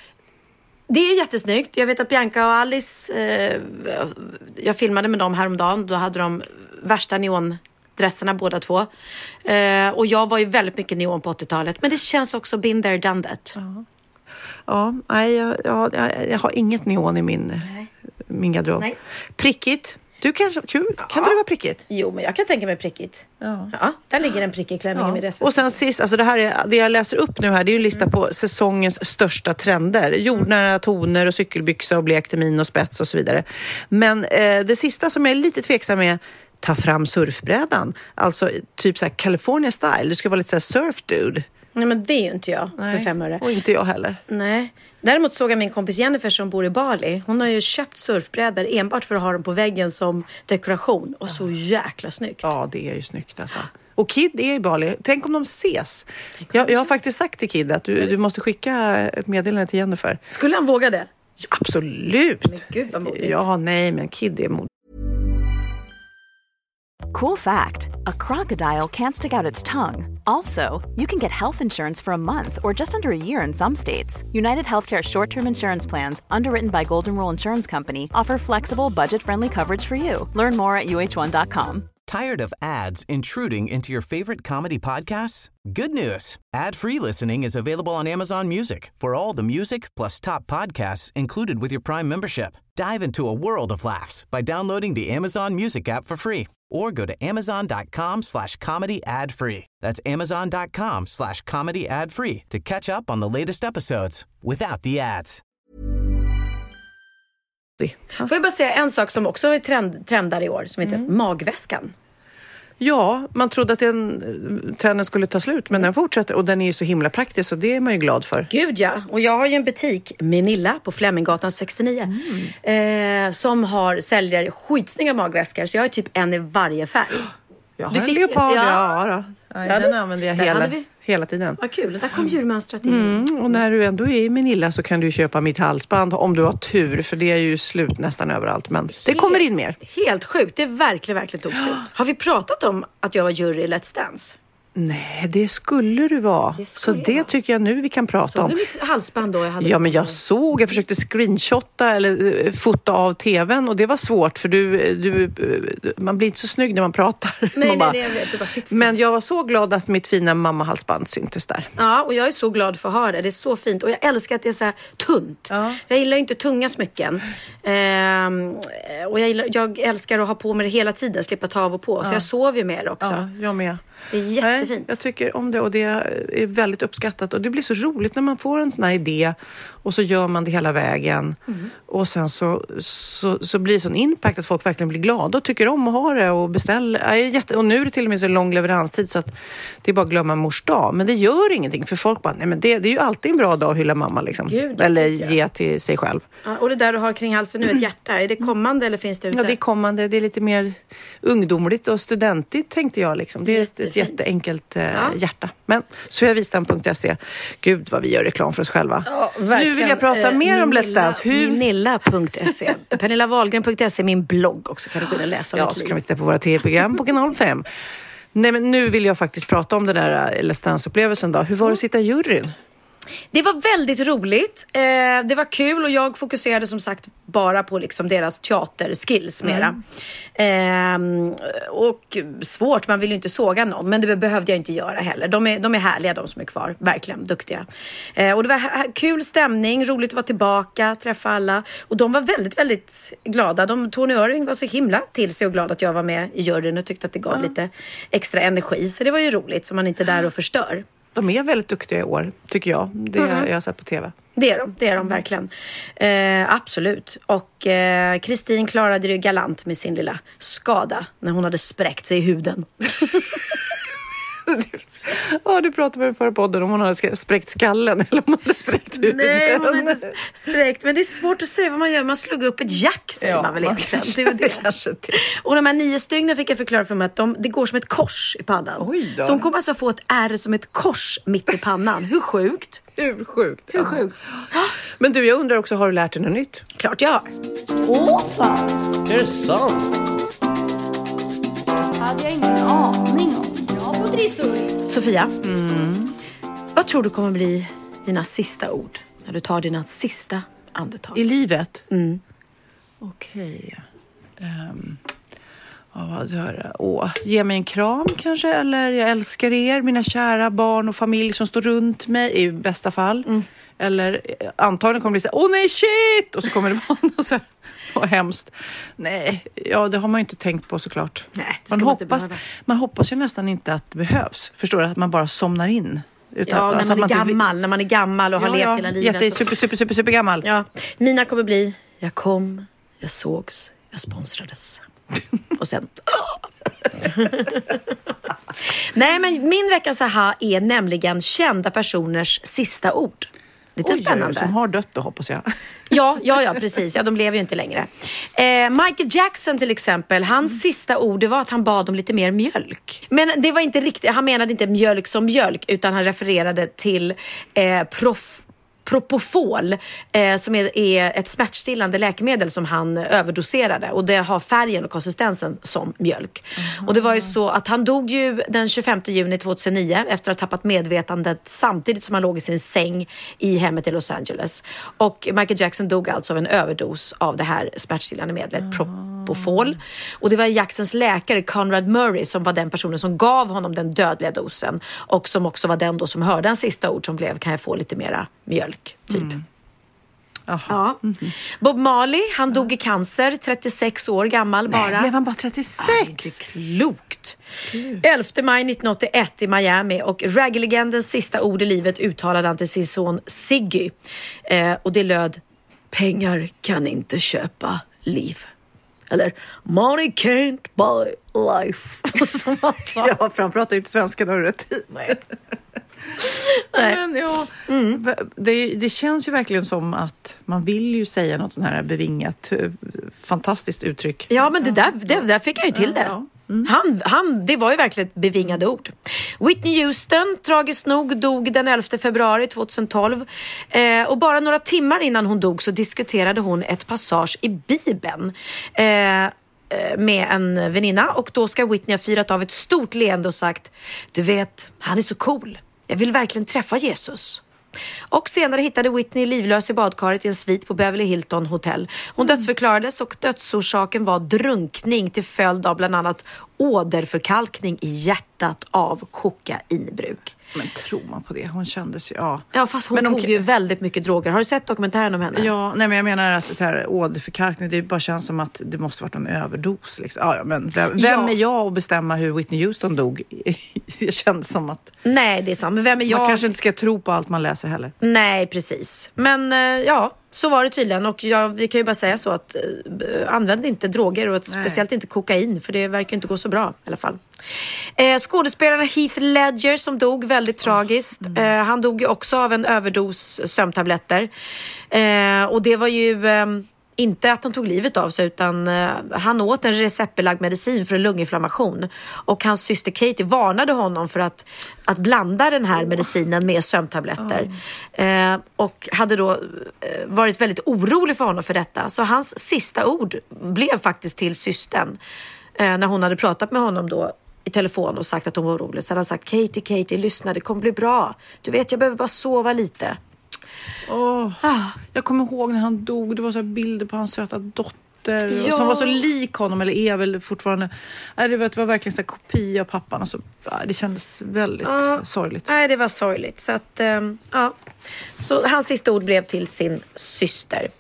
Det är jättesnyggt. Jag vet att Bianca och Alice, eh, jag filmade med dem häromdagen. Då hade de värsta neondressarna båda två. Eh, och jag var ju väldigt mycket neon på åttiotalet. Men det känns också been there, done that. Ja, ja nej, jag, jag, jag har inget neon i min, min garderob. Nej. Prickigt. Du kanske, kul. Ja. Kan det vara prickigt? Jo, men jag kan tänka mig prickigt. Ja, ja där ligger en prickig klänning ja. i min resväska. Och sen sist, alltså det här är, det jag läser upp nu här, det är ju en lista mm. på säsongens största trender. Jordnära toner och cykelbyxa och blek termin och spets och så vidare. Men eh, det sista som jag är lite tveksam med, ta fram surfbrädan. Alltså typ så här California style. Du ska vara lite så här surf dude. Nej, men det är ju inte jag. Nej. För fem öre. Och inte jag heller. Nej. Däremot såg jag min kompis Jennifer som bor i Bali. Hon har ju köpt surfbrädor enbart för att ha dem på väggen som dekoration. Och så jäkla snyggt. Ja, det är ju snyggt alltså. Och Kid är i Bali. Tänk om de ses. Jag, jag har faktiskt sagt till Kid att du, du måste skicka ett meddelande till Jennifer. Skulle han våga det? Ja, absolut. Men gud vad modigt. Ja, nej, men Kid är modigt. Cool fact, a crocodile can't stick out its tongue. Also, you can get health insurance for a month or just under a year in some states. United Healthcare short-term insurance plans, underwritten by Golden Rule Insurance Company, offer flexible, budget-friendly coverage for you. Learn more at U H one dot com. Tired of ads intruding into your favorite comedy podcasts? Good news. Ad-free listening is available on Amazon Music for all the music plus top podcasts included with your Prime membership. Dive into a world of laughs by downloading the Amazon Music app for free or go to amazon.com slash comedy ad free. That's amazon.com slash comedy ad free to catch up on the latest episodes without the ads. Får jag bara säga en sak som också är trend, trendar i år som heter mm. magväskan. Ja, man trodde att den trenden skulle ta slut, men den fortsätter och den är ju så himla praktisk och det är man ju glad för. Gud ja, och jag har ju en butik, Menilla, på Fleminggatan sextionio mm. eh, som har säljer skitsnygga magväskor, så jag har typ en i varje färg. Jag har du en fick, leopard, ja. ja, då. Ja, den du, använder jag hela, hela tiden. Vad kul, där kom djurmönstret in. Mm, och när du ändå är i Menilla så kan du köpa mitt halsband om du har tur, för det är ju slut nästan överallt, men det helt, kommer in mer. Helt sjukt, det är verkligen, verkligen tog slut. Har vi pratat om att jag var jury i Let's Dance? Nej, det skulle du vara. Det skulle så det vara. Tycker jag nu vi kan prata såg om. Såg du mitt halsband då? Jag hade ja, men jag såg. Jag försökte screenshotta eller fota av tvn och det var svårt för du, du man blir inte så snygg när man pratar. Nej, man nej, bara, nej, jag vet. Du bara sitter. Men jag var så glad att mitt fina mammahalsband syntes där. Ja, och jag är så glad för att ha det. Det är så fint. Och jag älskar att det är så här tunt. Ja. Jag gillar ju inte tunga smycken. Ehm, och jag, gillar, jag älskar att ha på mig det hela tiden. Slippa ta av och på. Ja. Så jag sover ju med det också. Ja, jag med. Det är jättefint. Nej, jag tycker om det och det är väldigt uppskattat. Och det blir så roligt när man får en sån här idé och så gör man det hela vägen. Mm. Och sen så, så, så blir det sån impact att folk verkligen blir glada och tycker om att ha det och beställer. Jätte, och nu är det till och med så lång leveranstid så att det är bara att glömma mors dag. Men det gör ingenting för folk bara, nej men det, det är ju alltid en bra dag att hylla mamma liksom. Gud, eller ge till sig själv. Ja, och det där du har kring halsen nu, ett hjärta, är det kommande eller finns det ute? Ja, det är kommande. Det är lite mer ungdomligt och studentigt tänkte jag liksom. Det är ett, ett jätteenkelt eh, ja. hjärta. Men Sveavistan punkt se. Gud vad vi gör reklam för oss själva. Ja, nu vill jag prata eh, mer om Let's Dance. Hur... Minilla punkt se. Pernilla Wahlgren punkt se är min blogg också. Kan du kunna läsa om ja, så liv. Kan vi titta på våra tv-program på kanal fem. Nej, men nu vill jag faktiskt prata om den där Let's Dance-upplevelsen då. Hur var det att sitta i juryn? Det var väldigt roligt. Eh, det var kul och jag fokuserade som sagt bara på liksom deras teaterskills mera. Mm. Eh, och svårt, man vill ju inte såga någon, men det behövde jag inte göra heller. De är, de är härliga, de som är kvar. Verkligen duktiga. Eh, och det var ha- kul stämning, roligt att vara tillbaka, träffa alla. Och de var väldigt, väldigt glada. De, Tony Irving var så himla till sig och glad att jag var med i juryn och tyckte att det gav mm. lite extra energi. Så det var ju roligt, så man inte är där och förstör. De är väldigt duktiga i år, tycker jag. Det mm. jag har sett på tv. Det är de, det är de verkligen. Eh, absolut. Och Kristin eh, klarade det galant med sin lilla skada när hon hade spräckt sig i huden. Ja, du pratade med förra podden om hon hade spräckt skallen eller om hon hade spräckt huden. Nej, hon hade inte spräckt. Men det är svårt att säga vad man gör. Man slog upp ett jack, säger ja, man väl egentligen. Kanske, det, det. Kanske det. Och de här nio stygnen fick jag förklara för mig att de, det går som ett kors i pannan. Oj då. Så hon kommer alltså få ett ärr som ett kors mitt i pannan. Hur sjukt? Hur sjukt? Hur sjukt? Men du, jag undrar också, har du lärt dig något nytt? Klart jag har. Åh fan! Är det sant? Hade jag ingen aning om. Sofia, mm. vad tror du kommer bli dina sista ord när du tar dina sista andetag? I livet? Mm. Okej. Okay. Um, Ja, vad gör jag? Åh, ge mig en kram kanske, eller jag älskar er, mina kära barn och familj som står runt mig i bästa fall. Mm. Eller antagligen kommer det bli så här, åh nej shit! Och så kommer det vara något så här, vad hemskt. Nej, ja det har man ju inte tänkt på såklart. Nej, man, hoppas, man hoppas ju nästan inte att det behövs. Förstår du? Att man bara somnar in. Utan, ja, när alltså, man är man gammal, inte... när man är gammal och har ja, levt ja, hela livet. Jätte, super, super, super, super gammal. Ja, mina kommer bli, jag kom, jag sågs, jag sponsrades. Och sen... Nej, men min veckans aha är nämligen kända personers sista ord. Lite Oj, spännande. Som har dött då, hoppas jag. Ja, ja, ja, precis. Ja, de lever ju inte längre. Eh, Michael Jackson till exempel, hans mm. sista ord det var att han bad om lite mer mjölk. Men det var inte riktigt, han menade inte mjölk som mjölk, utan han refererade till eh, proff Propofol eh, som är, är ett smärtstillande läkemedel som han överdoserade, och det har färgen och konsistensen som mjölk. Uh-huh. Och det var ju så att han dog ju den tjugofemte juni tjugohundranio efter att ha tappat medvetandet samtidigt som han låg i sin säng i hemmet i Los Angeles. Och Michael Jackson dog alltså av en överdos av det här smärtstillande medlet uh-huh. Propofol. Och det var Jacksons läkare Conrad Murray som var den personen som gav honom den dödliga dosen, och som också var den då som hörde hans sista ord som blev, kan jag få lite mera mjölk typ. Mm. Ja. Mm-hmm. Bob Marley, han dog i cancer, trettiosex år gammal bara. Nej, blev han bara trettiosex? Ah, inte klokt. Mm. elfte maj nittonhundraåttioett i Miami, och reggae-legendens sista ord i livet uttalade han till sin son Ziggy. Eh, och det löd: pengar kan inte köpa liv. Eller money can't buy life. Som han sa. Ja, för han pratar inte svenska, då har du rätt i. Nej. Nej. Men, ja, mm. det, det känns ju verkligen som att man vill ju säga något sån här bevingat, fantastiskt uttryck. Ja, men det där, det, där fick jag ju till det. Ja, ja. Mm. Han, han, det var ju verkligen ett bevingade ord. Whitney Houston, tragiskt nog, dog den elfte februari tjugotolv. Eh, och bara några timmar innan hon dog så diskuterade hon ett passage i Bibeln. Eh, med en väninna, och då ska Whitney ha firat av ett stort leende och sagt: du vet, han är så cool. Jag vill verkligen träffa Jesus. Och senare hittade Whitney livlös i badkaret i en svit på Beverly Hilton Hotel. Hon dödsförklarades, och dödsorsaken var drunkning till följd av bland annat åderförkalkning i hjärtat av kokainbruk. Men tror man på det? Hon kändes ju, ja. Ja, fast hon men tog hon... ju väldigt mycket droger. Har du sett dokumentären om henne? Ja, nej men jag menar att så här, åderförkalkning, det bara känns som att det måste varit en överdos. Liksom. Ja, ja, men vem, vem ja. är jag att bestämma hur Whitney Houston dog? Det känns som att... Nej, det är sant. Men vem är jag? Man kanske inte ska tro på allt man läser heller. Nej, precis. Men ja, så var det tydligen. Och jag, vi kan ju bara säga så att äh, använd inte droger, och att, speciellt inte kokain, för det verkar inte gå så bra i alla fall. Eh, skådespelarna Heath Ledger som dog väldigt tragiskt. Mm. Eh, han dog ju också av en överdos sömntabletter. Eh, och det var ju eh, inte att han tog livet av sig, utan eh, han åt en receptbelagd medicin för en lunginflammation. Och hans syster Katie varnade honom för att, att blanda den här medicinen med sömntabletter. Mm. Eh, och hade då eh, varit väldigt orolig för honom för detta. Så hans sista ord blev faktiskt till systern. Eh, när hon hade pratat med honom då i telefon och sagt att hon var orolig, så hade han sagt: Katie, Katie, lyssna, det kommer bli bra. Du vet, jag behöver bara sova lite. Oh, ah. Jag kommer ihåg när han dog, det var så här bilder på hans söta dotter, ja. som var så lik honom, eller är väl fortfarande. Nej, det var, det var verkligen så här kopia av pappan, och så, det kändes väldigt ah. sorgligt. Nej, det var sorgligt. Så att, um, ja. Så hans sista ord blev till sin syster.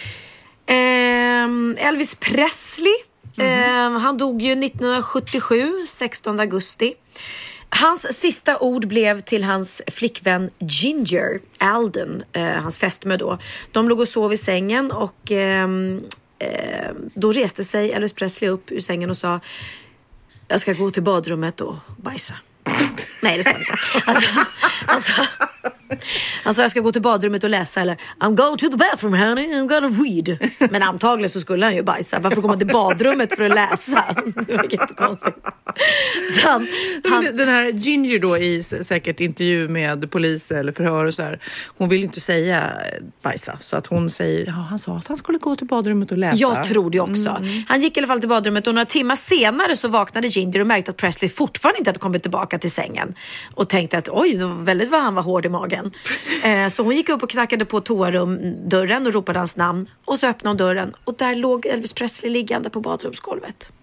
Um, Elvis Presley. Mm-hmm. Eh, han dog ju nittonhundrasjuttiosju, sextonde augusti. Hans sista ord blev till hans flickvän Ginger Alden, eh, hans fästmö då. De låg och sov i sängen, och eh, eh, då reste sig Elvis Presley upp ur sängen och sa: jag ska gå till badrummet och bajsa. Nej, det sa inte. Alltså, alltså, alltså jag ska gå till badrummet och läsa, eller I'm going to the bathroom honey, I'm gonna read. Men antagligen så skulle han ju bajsa. Varför går man till badrummet för att läsa? Det var jättekonstigt. Så han, han... Den här Ginger då i säkert intervju med poliser eller förhör och så här, hon vill inte säga bajsa, så att hon säger, ja, han sa att han skulle gå till badrummet och läsa. Jag tror det också. Mm. Han gick i alla fall till badrummet, och några timmar senare så vaknade Ginger och märkte att Presley fortfarande inte hade kommit tillbaka till sängen, och tänkte att oj, det var väldigt vad han var hård i magen. Eh, så hon gick upp och knackade på toarumdörren och ropade hans namn, och så öppnade hon dörren, och där låg Elvis Presley liggande på badrumsgolvet.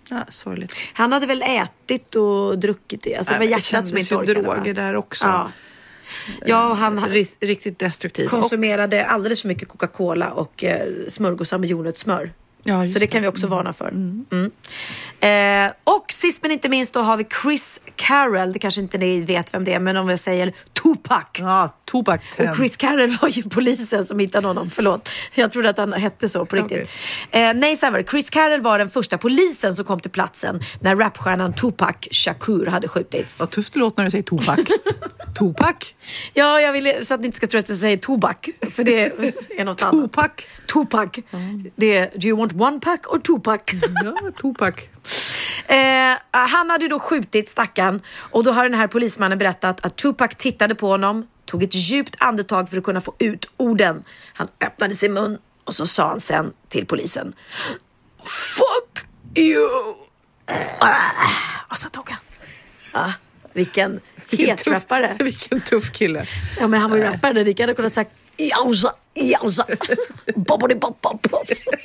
Ja, sorgligt. Han hade väl ätit och druckit det. Alltså, det var hjärtat som inte orkade. Droger där också. Ja. Ja, han hade riktigt destruktiv. konsumerade och alldeles för mycket Coca-Cola och eh, smörgåsar med jordnötssmör. Ja, så det kan vi också mm. varna för. Mm. Mm. Eh, och sist men inte minst då har vi Chris Carroll. Det kanske inte ni vet vem det är, men om jag säger Tupac. Ja, Tupac. Och Chris Carroll var ju polisen som hittade honom. Förlåt, jag trodde att han hette så på riktigt. Okay. Eh, nej, så här var det. Chris Carroll var den första polisen som kom till platsen när rapstjärnan Tupac Shakur hade skjutits. Vad tufft det låter när du säger Tupac. Tupac? Ja, jag vill så att ni inte ska tro att jag säger tobak. För det är något annat. Tupac. Tupac. Mm. Det är, do you want one pack or Tupac? Ja, Tupac. eh, han hade då skjutit stackaren. Och då har den här polismannen berättat att Tupac tittade på honom, tog ett djupt andetag för att kunna få ut orden. Han öppnade sin mun och så sa han sen till polisen: fuck you! Och så tog han. Ja, vilken het-rappare. Vilken tuff kille. Ja, men han var ju rappare. Det hade kunnat sagt jausa, jausa. Bobbidi bob bob bob.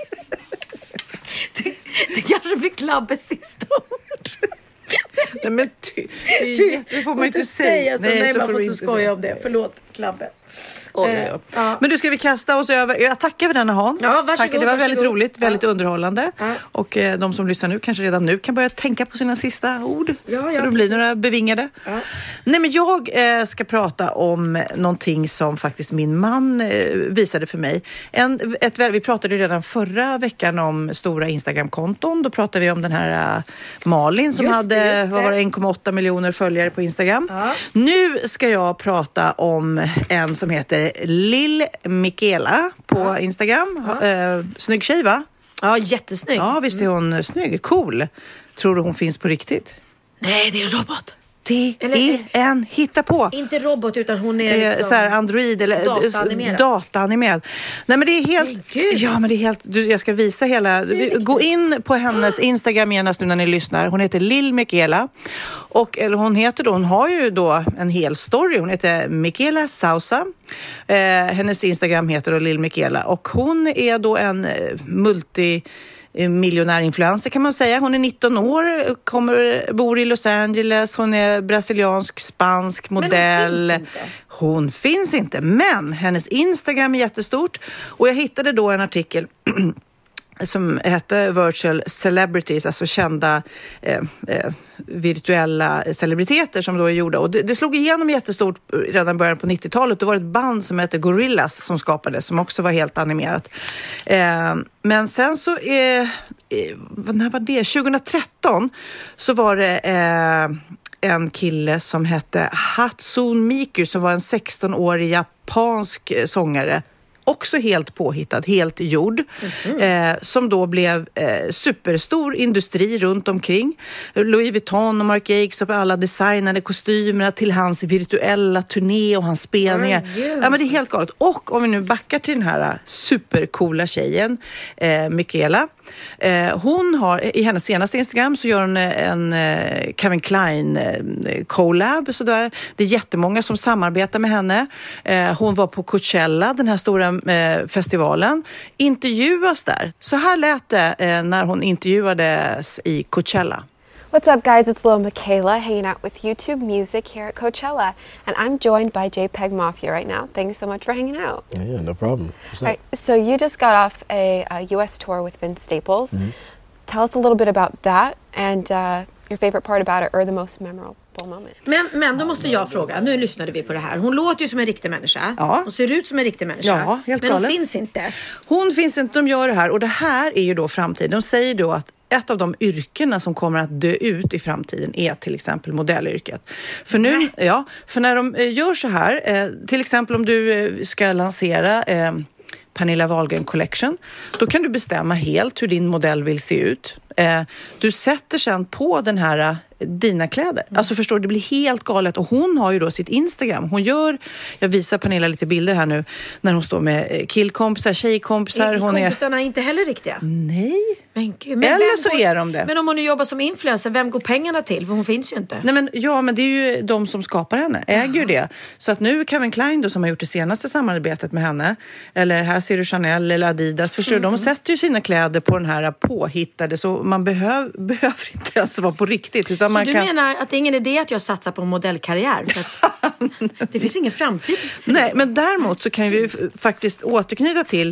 Det, det kanske blir Klabbes sista ord. Nej, men ty, det, Tyst, det får man inte säga. säga så. Nej, nej, så man får inte skoja säga. om det. Förlåt, Klabbe. Oh, eh, ja. Ja. Men du, ska vi kasta oss över. Jag tackar för denna Han. Ja, varsågod, tackar. Det var varsågod. väldigt roligt, väldigt ja. underhållande. Ja. Och eh, de som lyssnar nu kanske redan nu kan börja tänka på sina sista ord. Ja, så ja, det blir några bevingade. Ja. Nej, men jag eh, ska prata om någonting som faktiskt min man eh, visade för mig. En, ett, vi pratade ju redan förra veckan om stora Instagram-konton. Då pratade vi om den här uh, Malin som just hade det, vad var det, en komma åtta miljoner följare på Instagram. Ja. Nu ska jag prata om en som heter Lil Michaela på ja. Instagram. Ja. Eh, snygg tjej, va? Ja, jättesnygg. Ja, visst är hon snygg. Cool. Tror du hon finns på riktigt? Nej, det är en robot. Det eller, är en hittapå. Inte robot, utan hon är liksom så här Android eller dataanimerad. dataanimerad. Nej, men det är helt ja, men det är helt du, jag ska visa hela. Gå in på hennes Instagram genast nu när ni lyssnar. Hon heter Lil Michaela. Och eller hon heter då hon har ju då en hel story. Hon heter Michaela Sousa. Eh, hennes Instagram heter då Lil Michaela och hon är då en multi miljonärinfluencer kan man säga. Hon är nitton år, kommer, bor i Los Angeles. Hon är brasiliansk, spansk modell. Men hon finns inte. Hon finns inte, men hennes Instagram är jättestort. Och jag hittade då en artikel som hette Virtual Celebrities, alltså kända eh, eh, virtuella celebriteter som då är gjorda. Och det, det slog igenom jättestort redan början på nittiotalet. Det var ett band som hette Gorillaz som skapades, som också var helt animerat. Eh, men sen så, eh, eh, när var det? tjugohundratretton så var det eh, en kille som hette Hatsune Miku som var en sexton-årig japansk sångare. Också helt påhittad, helt gjord. Mm-hmm. Eh, som då blev eh, superstor industri runt omkring. Louis Vuitton och Marc Jacobs och alla designade kostymerna till hans virtuella turné och hans spelningar. Mm, ja, men det är helt galet. Och om vi nu backar till den här supercoola tjejen, eh, Michaela. Eh, hon har, i hennes senaste Instagram så gör hon en eh, Calvin Klein eh, collab. Så där. Det är jättemånga som samarbetar med henne. Eh, hon var på Coachella, den här stora festivalen, intervjuas där. Så här lät det eh, när hon intervjuades i Coachella. What's up, guys? It's Lil Michaela hanging out with YouTube Music here at Coachella, and I'm joined by JPEG Mafia right now. Thanks so much for hanging out. Yeah, yeah, no problem. All right, so you just got off a, a U S tour with Vince Staples. Mm-hmm. Tell us a little bit about that and uh, your favorite part about it or the most memorable. Men, men då måste jag fråga, nu lyssnade vi på det här. Hon låter ju som en riktig människa. Ja. Hon ser ut som en riktig människa. Ja, helt men galet. Hon finns inte. Hon finns inte, de gör det här. Och det här är ju då framtiden. De säger då att ett av de yrkena som kommer att dö ut i framtiden är till exempel modellyrket. För nu, ja, för när de gör så här, eh, till exempel om du ska lansera eh, Pernilla Wahlgren Collection, då kan du bestämma helt hur din modell vill se ut. Eh, du sätter sedan på den här dina kläder. Mm. Alltså förstår du, det blir helt galet. Och hon har ju då sitt Instagram. Hon gör, jag visar Pernilla lite bilder här nu, när hon står med killkompisar, tjejkompisar. Är hon kompisarna är inte heller riktiga? Nej. Men, men eller så går, är de det. Men om hon nu jobbar som influencer, vem går pengarna till? För hon finns ju inte. Nej, men, ja, men det är ju de som skapar henne. Äger ju det. Så att nu Calvin Klein då, som har gjort det senaste samarbetet med henne, eller här ser du Chanel eller Adidas, förstår mm. de sätter ju sina kläder på den här påhittade, så man behöv, behöver inte ens vara på riktigt. Utan så man du kan... menar att det är ingen idé att jag satsar på en modellkarriär? För att det finns ingen framtid. Nej, men däremot så kan vi ju faktiskt återknyta till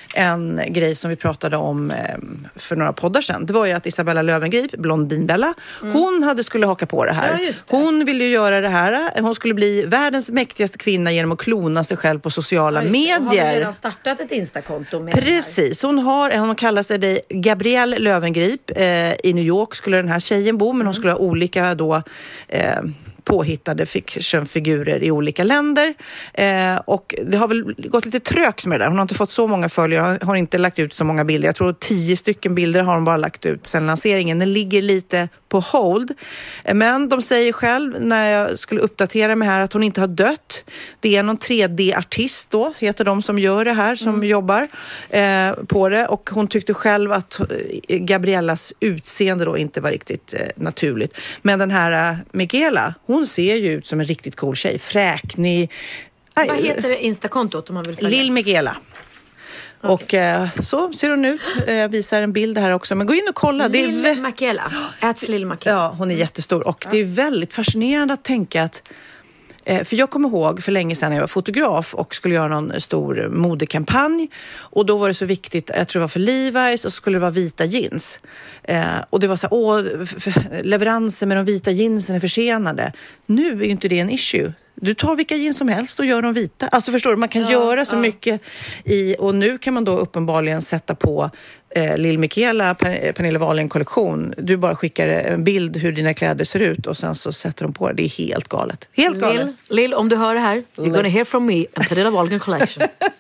en grej som vi pratade om för några poddar sedan. Det var ju att Isabella Löwengrip, Blondinbella, mm. hon hade skulle haka på det här. Ja, just det. Hon ville ju göra det här. Hon skulle bli världens mäktigaste kvinna genom att klona sig själv på sociala ja, medier. Hon har redan startat ett Instakonto med Precis. Hon har, hon kallar sig det Gabrielle Löwengrip. Eh, I New York skulle den här tjejen bo, men mm. hon skulle ha olika då... Eh, påhittade fictionfigurer i olika länder. Eh, och det har väl gått lite trögt med det där. Hon har inte fått så många följare, har inte lagt ut så många bilder. Jag tror tio stycken bilder har hon bara lagt ut sedan lanseringen. Den ligger lite på hold. Eh, men de säger själv, när jag skulle uppdatera mig här, att hon inte har dött. Det är någon tre D-artist då, heter de som gör det här, som mm. jobbar eh, på det. Och hon tyckte själv att Gabriellas utseende då inte var riktigt eh, naturligt. Men den här eh, Michaela, hon Hon ser ju ut som en riktigt cool tjej. Fräknig. Vad heter det Instakontot om man vill följa? Lill Michaela. Okay. Och eh, så ser hon ut. Jag visar en bild här också. Men gå in och kolla. Lill det är vä- Michaela. Äts Lill Michaela. Ja, hon är jättestor. Och ja. det är väldigt fascinerande att tänka att... Eh, för jag kommer ihåg för länge sedan när jag var fotograf och skulle göra någon stor modekampanj. Och då var det så viktigt, jag tror det var för Levi's, och så skulle det vara vita jeans. Eh, och det var så här, åh, f- f- leveranser med de vita jeansen är försenade. Nu är ju inte det en issue. Du tar vilka jeans som helst och gör dem vita. Alltså förstår du, man kan ja, göra så ja. mycket i, och nu kan man då uppenbarligen sätta på eh, Lill Michaela, Pen- Pernilla Wahlgren-kollektion. Du bara skickar en bild hur dina kläder ser ut och sen så sätter de på det. Det är helt galet. Helt galet. Lill, Lill, om du hör det här, you're gonna hear from me and Pernilla Wahlgren collection.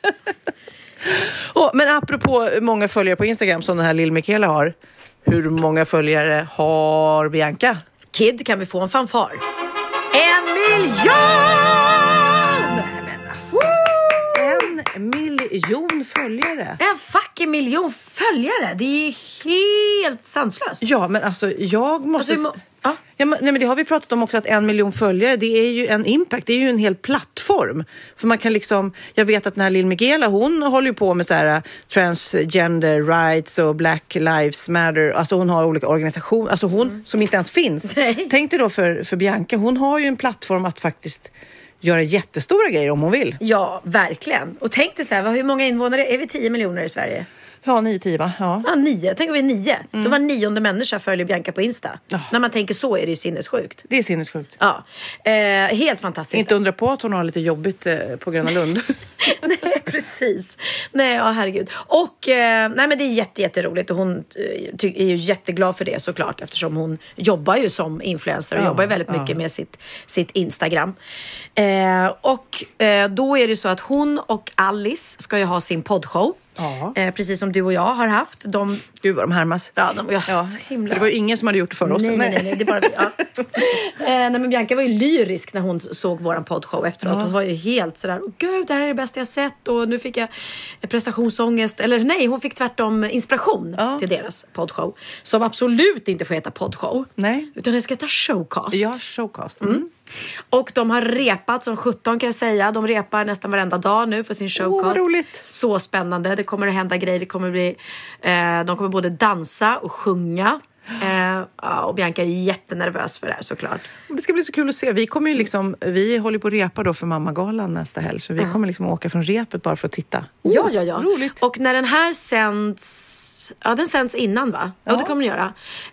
oh, men apropå många följare på Instagram som den här Lill Michaela har. Hur många följare har Bianca? Kid, kan vi få en fanfar? En miljon! Nej men alltså. En miljon följare. En fucking miljon följare. Det är helt sanslöst. Ja, men alltså jag måste... Alltså, må... ja. Ja, men, nej, men det har vi pratat om också, att en miljon följare, det är ju en impact, det är ju en hel plattform. För man kan liksom, jag vet att den här Lill Michaela, hon håller ju på med så här transgender rights och Black Lives Matter, alltså hon har olika organisationer, alltså hon mm. som inte ens finns. Nej. Tänk dig då för, för Bianca, hon har ju en plattform att faktiskt göra jättestora grejer om hon vill. Ja, verkligen. Och tänk dig så här, hur många invånare är vi? tio miljoner i Sverige? Ja, nio, tio va? Ja, ja nio. Tänk om vi är nio. Mm. Då var nionde människa följer Bianca på Insta. Oh. När man tänker så är det ju sinnessjukt. Det är sinnessjukt. Ja, eh, helt fantastiskt. Inte undra på att hon har lite jobbigt eh, på Gröna Lund. Nej, precis. Nej, ja, herregud. Och eh, nej, men det är jätte, jätteroligt. Och hon ty- är ju jätteglad för det såklart. Eftersom hon jobbar ju som influencer och ja, jobbar ju väldigt mycket ja. med sitt, sitt Instagram. Eh, och eh, då är det så att hon och Alice ska ju ha sin poddshow. Eh, precis som du och jag har haft. De... Gud vad de härmas. Ja, de, ja, ja. Så himla... För det var ju ingen som hade gjort det för oss. Nej, nej, nej, nej det är bara vi. Ja. eh, nej, men Bianca var ju lyrisk när hon såg våran poddshow efteråt. Ja. Hon var ju helt sådär, åh gud, det här är det bästa jag sett. Och nu fick jag prestationsångest. Eller nej, hon fick tvärtom inspiration ja. till deras poddshow. Som absolut inte får heta poddshow. Nej. Utan det ska heta showcast. Ja, showcast. Mm. Mm. Och de har repat som sjutton kan jag säga. De repar nästan varenda dag nu för sin showcast. Åh, roligt. Så spännande. Det kommer att hända grejer. Det kommer att bli, eh, de kommer både dansa och sjunga. Eh, och Bianca är jättenervös för det här såklart. Det ska bli så kul att se. Vi kommer ju liksom, vi håller på att repa då för Mammagalan nästa helg. Så vi uh-huh. kommer liksom åka från repet bara för att titta. Oh, ja, ja, ja. Roligt. Och när den här sänds... Ja, den sänds innan va? Ja, ja det kommer den göra.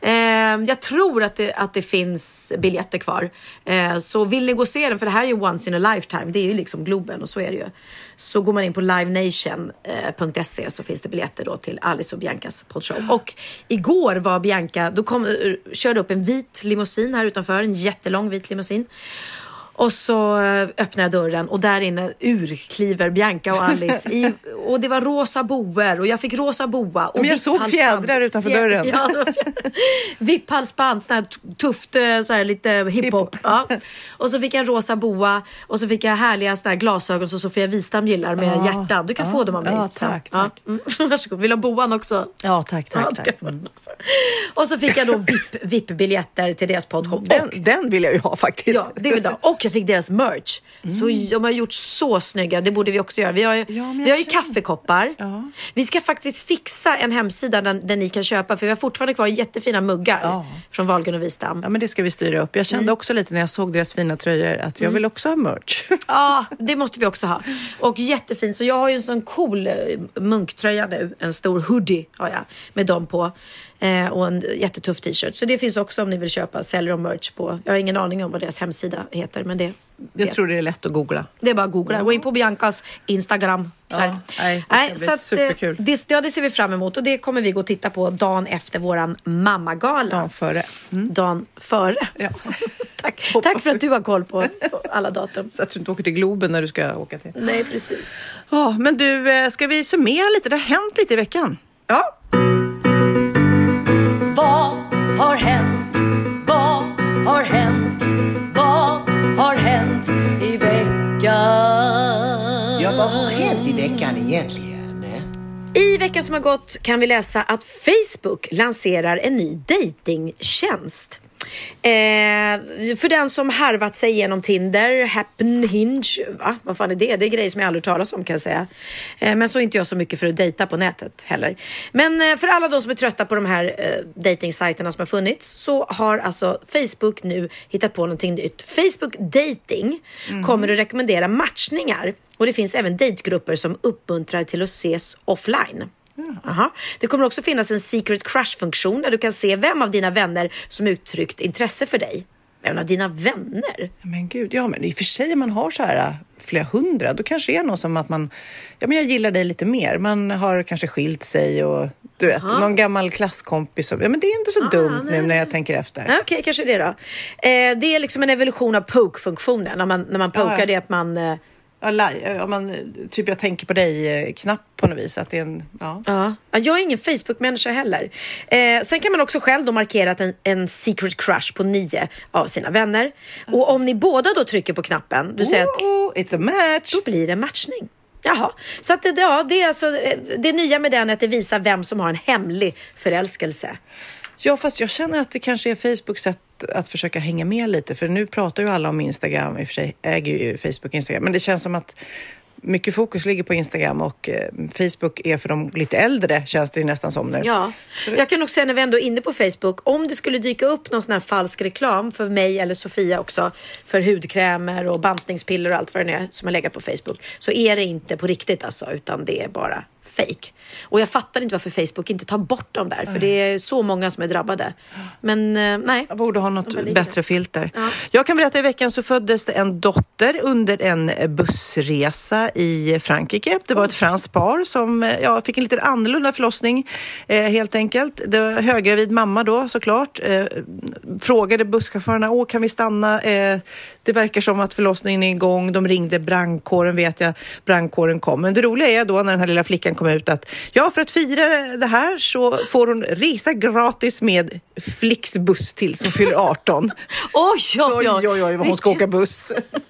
Eh, jag tror att det, att det finns biljetter kvar. Eh, så vill ni gå och se den, för det här är ju once in a lifetime. Det är ju liksom Globen och så är det ju. Så går man in på livenation punkt se så finns det biljetter då till Alice och Biancas poddshow. Och igår var Bianca, då kom, körde upp en vit limousin här utanför. En jättelång vit limousin. Och så öppnar jag dörren och där inne urkliver Bianca och Alice. I, och det var rosa boer och jag fick rosa boa. Och men jag såg fjädrar utanför dörren. Ja, vipphalsband, sån här tufft, så här lite hiphop. Ja. Och så fick jag en rosa boa och så fick jag härliga såna här glasögon som Sofia Wistam gillar med ja. hjärtan. Du kan ja. få dem av mig. Ja, tack, tack. Ja. Mm. Varsågod. Vill du ha boan också? Ja, tack, tack, ja, tack. Mm. Och så fick jag då V I P-biljetter till deras podd. Den, den vill jag ju ha faktiskt. Ja, det vill jag. Och jag fick deras merch. Mm. Så de har gjort så snygga. Det borde vi också göra. Vi har, ja, vi har ju kaffekoppar. Ja. Vi ska faktiskt fixa en hemsida där, där ni kan köpa. För vi har fortfarande kvar jättefina muggar ja. från Wahlgren och Wistam. Ja, men det ska vi styra upp. Jag kände mm. också lite när jag såg deras fina tröjor att jag mm. vill också ha merch. Ja, det måste vi också ha. Och jättefint. Så jag har ju en sån cool munktröja nu. En stor hoodie har jag med dem på. Eh, och en jättetuff t-shirt. Så det finns också om ni vill köpa. Säljer de merch på. Jag har ingen aning om vad deras hemsida heter. Men det, jag det. tror det är lätt att googla. Det är bara att googla. Gå in på Biancas Instagram. Ja, nej, nej, så att, superkul. Det, ja, det ser vi fram emot. Och det kommer vi gå och titta på dagen efter våran mammagala. Dagen före. Mm. Dagen före. Ja. Tack. Tack för att du har koll på, på alla datum. Så att du inte åker till Globen när du ska åka till. Nej, precis. Ja, men du, ska vi summera lite? Det har hänt lite i veckan. Ja. Vad har hänt? Vad har hänt? Vad har hänt i veckan? Ja, vad har hänt i veckan egentligen? I veckan som har gått kan vi läsa att Facebook lanserar en ny datingtjänst. Eh, för den som harvat sig igenom Tinder, Happen, Hinge, va? Vad fan är det? Det är grejer som jag aldrig talas om kan jag säga. Eh, men så är inte jag så mycket för att dejta på nätet heller. Men eh, för alla de som är trötta på de här eh, datingsajterna som har funnits så har alltså Facebook nu hittat på någonting nytt. Facebook Dating mm. kommer att rekommendera matchningar och det finns även dategrupper som uppmuntrar till att ses offline. Aha. Det kommer också finnas en secret crush-funktion där du kan se vem av dina vänner som uttryckt intresse för dig. Vem av dina vänner? Men gud, ja men i och för sig man har så här flera hundra, då kanske det är någon som att man, ja men jag gillar dig lite mer. Man har kanske skilt sig och du vet, aha. någon gammal klasskompis. Ja men det är inte så ah, dumt nej. nu när jag tänker efter. Okej, okay, kanske det då. Eh, det är liksom en evolution av poke-funktionen. När man, när man pokar ah. det att man... Eh, Ja, man, typ jag tänker på dig knapp på något vis att det är en, ja. Ja, jag är ingen Facebook-människa heller. Eh, sen kan man också själv då markera en, en secret crush på nio av sina vänner. Och om ni båda då trycker på knappen, du säger att it's a match. Då blir det matchning. Jaha, så att det, ja, det är alltså det nya med den att det visar vem som har en hemlig förälskelse. Ja, fast jag känner att det kanske är Facebooks sätt att försöka hänga med lite. För nu pratar ju alla om Instagram. I och för sig äger ju Facebook Instagram. Men det känns som att mycket fokus ligger på Instagram och eh, Facebook är för de lite äldre, känns det ju nästan som nu. Ja, jag kan också säga när vi ändå är inne på Facebook, om det skulle dyka upp någon sån här falsk reklam för mig eller Sofia också, för hudkrämer och bantningspiller och allt vad det är som har legat på Facebook, så är det inte på riktigt alltså, utan det är bara fake. Och jag fattar inte varför Facebook inte tar bort dem där, för det är så många som är drabbade. Men eh, nej. Jag borde ha något bättre filter. Ja. Jag kan berätta, i veckan så föddes det en dotter under en bussresa i Frankrike. Det var ett franskt par som ja, fick en lite annorlunda förlossning eh, helt enkelt. Det var höggravid mamma då såklart. Eh, frågade busschaufförerna, åh kan vi stanna? Eh, det verkar som att förlossningen är igång. De ringde brandkåren, vet jag. Brandkåren kom. Men det roliga är då när den här lilla flickan kom ut att ja, för att fira det här så får hon resa gratis med Flixbuss till som fyller arton. Oj, oj, oj, oj, oj vad hon ska åka buss.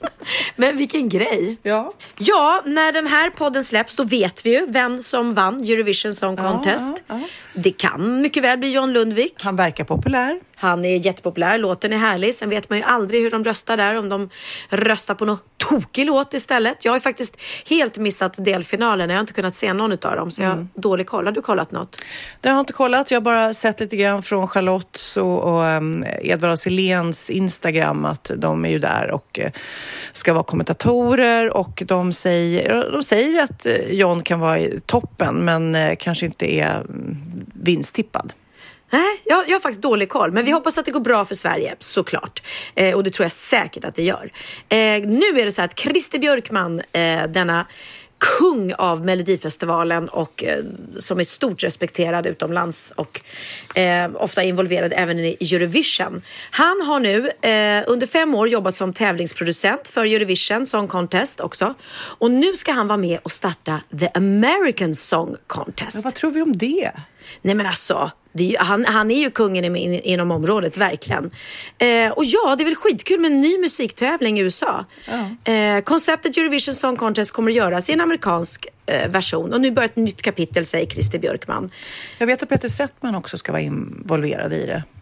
Men vilken grej. Ja. Ja, när den här podden släpps då vet vi ju vem som vann Eurovision Song Contest. Ja, ja. Det kan mycket väl bli John Lundvik. Han verkar populär. Han är jättepopulär, låten är härlig. Sen vet man ju aldrig hur de röstar där, om de röstar på något tokig låt istället. Jag har ju faktiskt helt missat delfinalen. Jag har inte kunnat se någon av dem, så jag har mm. dålig koll. Har du kollat något? Det har jag inte kollat. Jag har bara sett lite grann från Charlotte och, och um, Edvard och Selens Instagram att de är ju där och uh, ska vara kommentatorer, och de säger, de säger att uh, John kan vara i toppen, men uh, kanske inte är um, vinsttippad. Nej, jag, jag har faktiskt dålig koll. Men vi hoppas att det går bra för Sverige, såklart. Eh, och det tror jag säkert att det gör. Eh, nu är det så här att Christer Björkman, eh, denna kung av Melodifestivalen och eh, som är stort respekterad utomlands och eh, ofta involverad även i Eurovision. Han har nu eh, under fem år jobbat som tävlingsproducent för Eurovision Song Contest också. Och nu ska han vara med och starta The American Song Contest. Ja, vad tror vi om det? Nej men alltså, det är ju, han, han är ju kungen in, in, inom området, verkligen. Eh, och ja, det är väl skitkul med en ny musiktävling i U S A. Ja. Eh, konceptet Eurovision Song Contest kommer att göras i en amerikansk eh, version. Och nu börjar ett nytt kapitel, säger Christer Björkman. Jag vet att Peter Settman också ska vara involverad i det.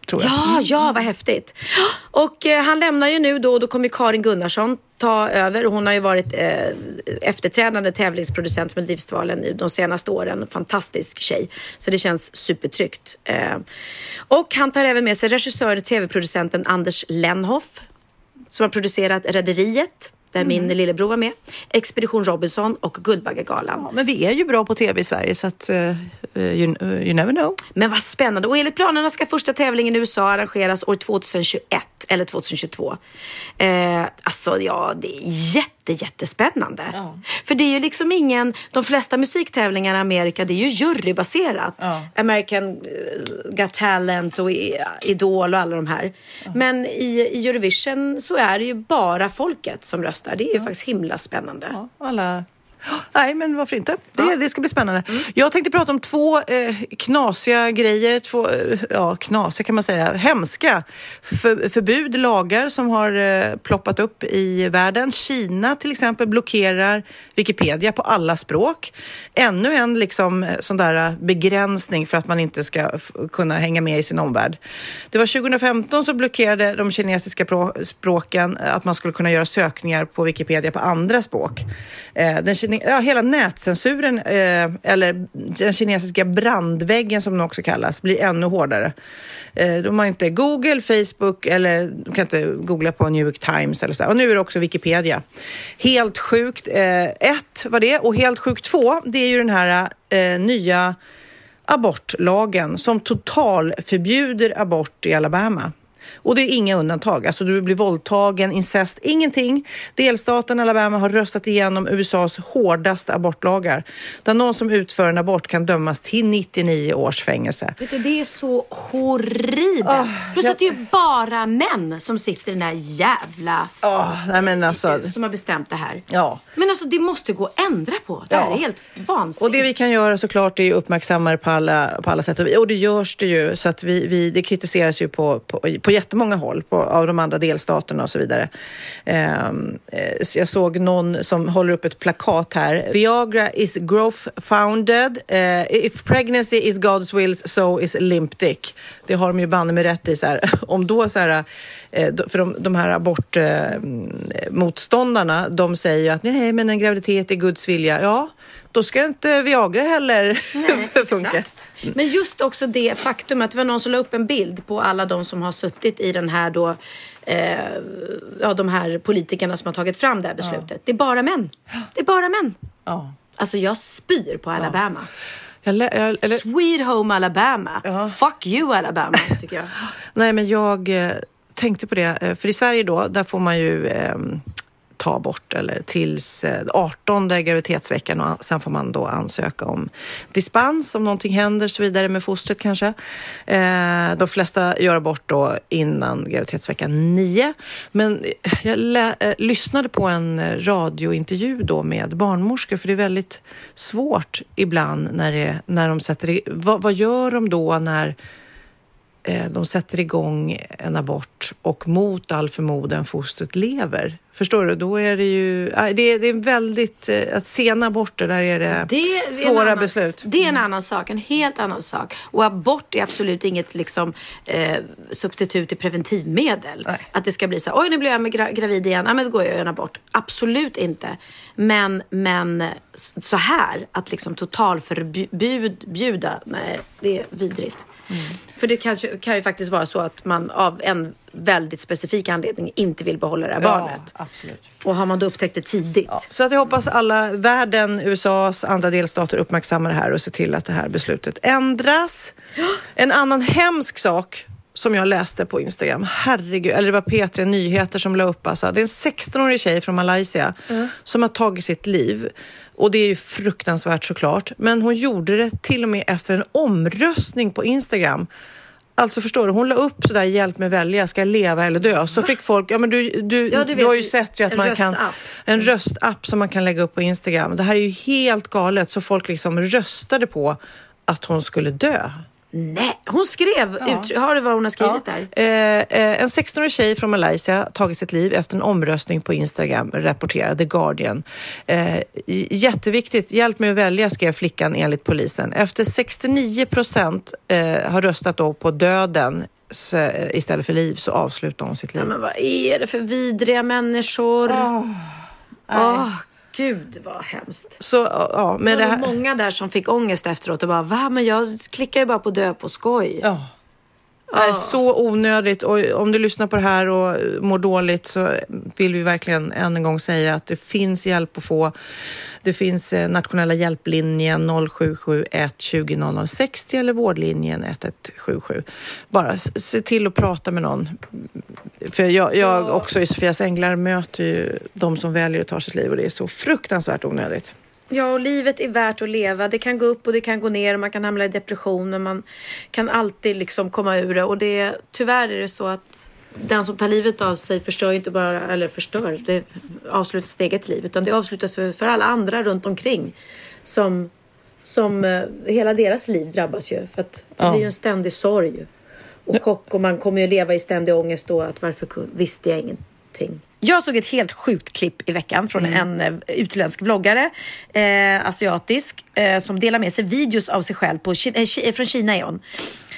Ja, ja, vad häftigt. Och eh, han lämnar ju nu då, och då kommer Karin Gunnarsson ta över. Och hon har ju varit eh, efterträdande tävlingsproducent för Melodifestivalen de senaste åren. Fantastisk tjej. Så det känns supertryggt. Eh, och han tar även med sig regissören och tv-producenten Anders Lenhoff, som har producerat Rederiet, där min mm. lillebror var med, Expedition Robinson och Guldbaggegalan. Ja, men vi är ju bra på tv i Sverige, så att uh, you, uh, you never know. Men vad spännande. Och enligt planerna ska första tävlingen i U S A arrangeras år tjugohundratjugoett eller tjugohundratjugotvå. Eh, alltså ja, det är jätte, jättespännande. Ja. För det är ju liksom ingen, de flesta musiktävlingar i Amerika, det är ju jurybaserat. Ja. American Got Talent och Idol och alla de här. Ja. Men i, i Eurovision så är det ju bara folket som röstar. Det är ju ja. faktiskt himla spännande. Ja, alla... Nej, men varför inte? Det, ja. det ska bli spännande. Mm. Jag tänkte prata om två eh, knasiga grejer. Två, eh, ja, knasiga kan man säga. Hemska för, förbud, lagar som har eh, ploppat upp i världen. Kina till exempel blockerar Wikipedia på alla språk. Ännu en liksom, sån där begränsning för att man inte ska f- kunna hänga med i sin omvärld. Det var tjugohundrafemton så blockerade de kinesiska pro- språken att man skulle kunna göra sökningar på Wikipedia på andra språk. Eh, den Ja, hela nätcensuren eh, eller den kinesiska brandväggen som den också kallas blir ännu hårdare. Eh, de har inte Google, Facebook eller de kan inte googla på New York Times eller så. Och nu är det också Wikipedia. Helt sjukt. Eh, ett var det och helt sjukt två, det är ju den här eh, nya abortlagen som totalförbjuder abort i Alabama. Och det är inga undantag. Alltså du blir våldtagen, incest, ingenting. Delstaten Alabama har röstat igenom U S A:s hårdaste abortlagar. Där någon som utför en abort kan dömas till nittionio års fängelse. Vet du, det är så horribelt. Oh, Plus jag... att det är ju bara män som sitter i den här jävla... Oh, nej men alltså... Som har bestämt det här. Ja. Men alltså det måste gå att ändra på. Det här ja. är helt vansinnigt. Och det vi kan göra såklart är att uppmärksamma det på alla, på alla sätt. Och det görs det ju. Så att vi, vi, det kritiseras ju på, på, på jättemånga håll på, av de andra delstaterna och så vidare. Um, jag såg någon som håller upp ett plakat här. Viagra is growth founded. Uh, if pregnancy is God's will, so is limp dick. Det har de ju banne med rätt i. Så här. Om då så här, för de, de här abortmotståndarna, uh, de säger ju att nej, men en graviditet är Guds vilja. Ja, då ska inte Viagra heller nej, funka. Exakt. Men just också det faktum att det var någon som la upp en bild på alla de som har suttit i den här då, eh, ja, de här politikerna som har tagit fram det här beslutet. Ja. Det är bara män. Det är bara män. Ja. Alltså jag spyr på Alabama. Ja. Jag lä- jag, eller... Sweet home Alabama. Ja. Fuck you Alabama, tycker jag. Nej, men jag eh, tänkte på det. För i Sverige då, där får man ju... Eh, ta bort eller tills artonde graviditetsveckan och sen får man då ansöka om dispens om någonting händer så vidare med fostret kanske. Eh, de flesta gör abort då innan graviditetsveckan nio. Men jag lä- äh, lyssnade på en radiointervju då med barnmorskor för det är väldigt svårt ibland när, det, när de sätter i, vad, vad gör de då när de sätter igång en abort och mot all förmodan fostret lever. Förstår du? Då är det ju... Det är, det är väldigt... Att sena aborter, där är det, det är svåra annan, beslut. Det är en annan sak, en helt annan sak. Och abort är absolut inget liksom, eh, substitut till preventivmedel. Nej. Att det ska bli så här, oj nu blir jag med gra- gravid igen, ja men då går jag en abort. Absolut inte. Men, men så här, att liksom totalförbjuda, nej, det är vidrigt. Mm. För det kan, kan ju faktiskt vara så att man av en väldigt specifik anledning inte vill behålla det här ja, barnet. Absolut. Och har man då upptäckt det tidigt. Ja. Så att jag hoppas alla världen, U S A:s andra delstater uppmärksammar det här och ser till att det här beslutet ändras. En annan hemsk sak som jag läste på Instagram. Herregud, eller det var P tre Nyheter som la upp. Alltså. Det är en sexton-årig tjej från Malaysia mm. som har tagit sitt liv. Och det är ju fruktansvärt såklart. Men hon gjorde det till och med efter en omröstning på Instagram. Alltså förstår du, hon la upp sådär hjälp mig välja, ska jag leva eller dö? Så fick folk, ja men du, du, ja, du, du har ju sett ju att man kan, en röstapp som man kan lägga upp på Instagram. Det här är ju helt galet, så folk liksom röstade på att hon skulle dö. Nej, hon skrev, ja. ut, har du vad hon har skrivit ja. där? Eh, eh, en sexton-årig tjej från Malaysia tagit sitt liv efter en omröstning på Instagram, rapporterade The Guardian. Eh, jätteviktigt, hjälp mig att välja, skrev flickan enligt polisen. Efter sextionio procent eh, har röstat då på döden så, istället för liv, så avslutar hon sitt liv. Ja, men vad är det för vidriga människor? Åh, oh, oh, gud vad hemskt. Så, ja, men det det var här... många där som fick ångest efteråt och bara, va? Men jag klickar ju bara på dö på skoj. Ja. Oh. Så onödigt, och om du lyssnar på det här och mår dåligt så vill vi verkligen än en gång säga att det finns hjälp att få. Det finns nationella hjälplinjen noll sju sju ett tjugo noll noll sextio eller vårdlinjen ett ett sju sju. Bara se till att prata med någon. För jag, jag också i Sofias Änglar möter ju de som väljer att ta sitt liv, och det är så fruktansvärt onödigt. Ja, och livet är värt att leva. Det kan gå upp och det kan gå ner och man kan hamna i depression, men man kan alltid liksom komma ur det. Och det, tyvärr är det så att den som tar livet av sig förstör inte bara, eller förstör, det avslutar sitt eget liv, utan det avslutas för alla andra runt omkring som, som uh, hela deras liv drabbas ju. För att det ja. blir ju en ständig sorg och chock, och man kommer ju leva i ständig ångest då, att varför visste jag ingenting. Jag såg ett helt sjukt klipp i veckan från mm. en utländsk bloggare, eh, asiatisk, eh, som delar med sig videos av sig själv på, eh, från Kina är hon.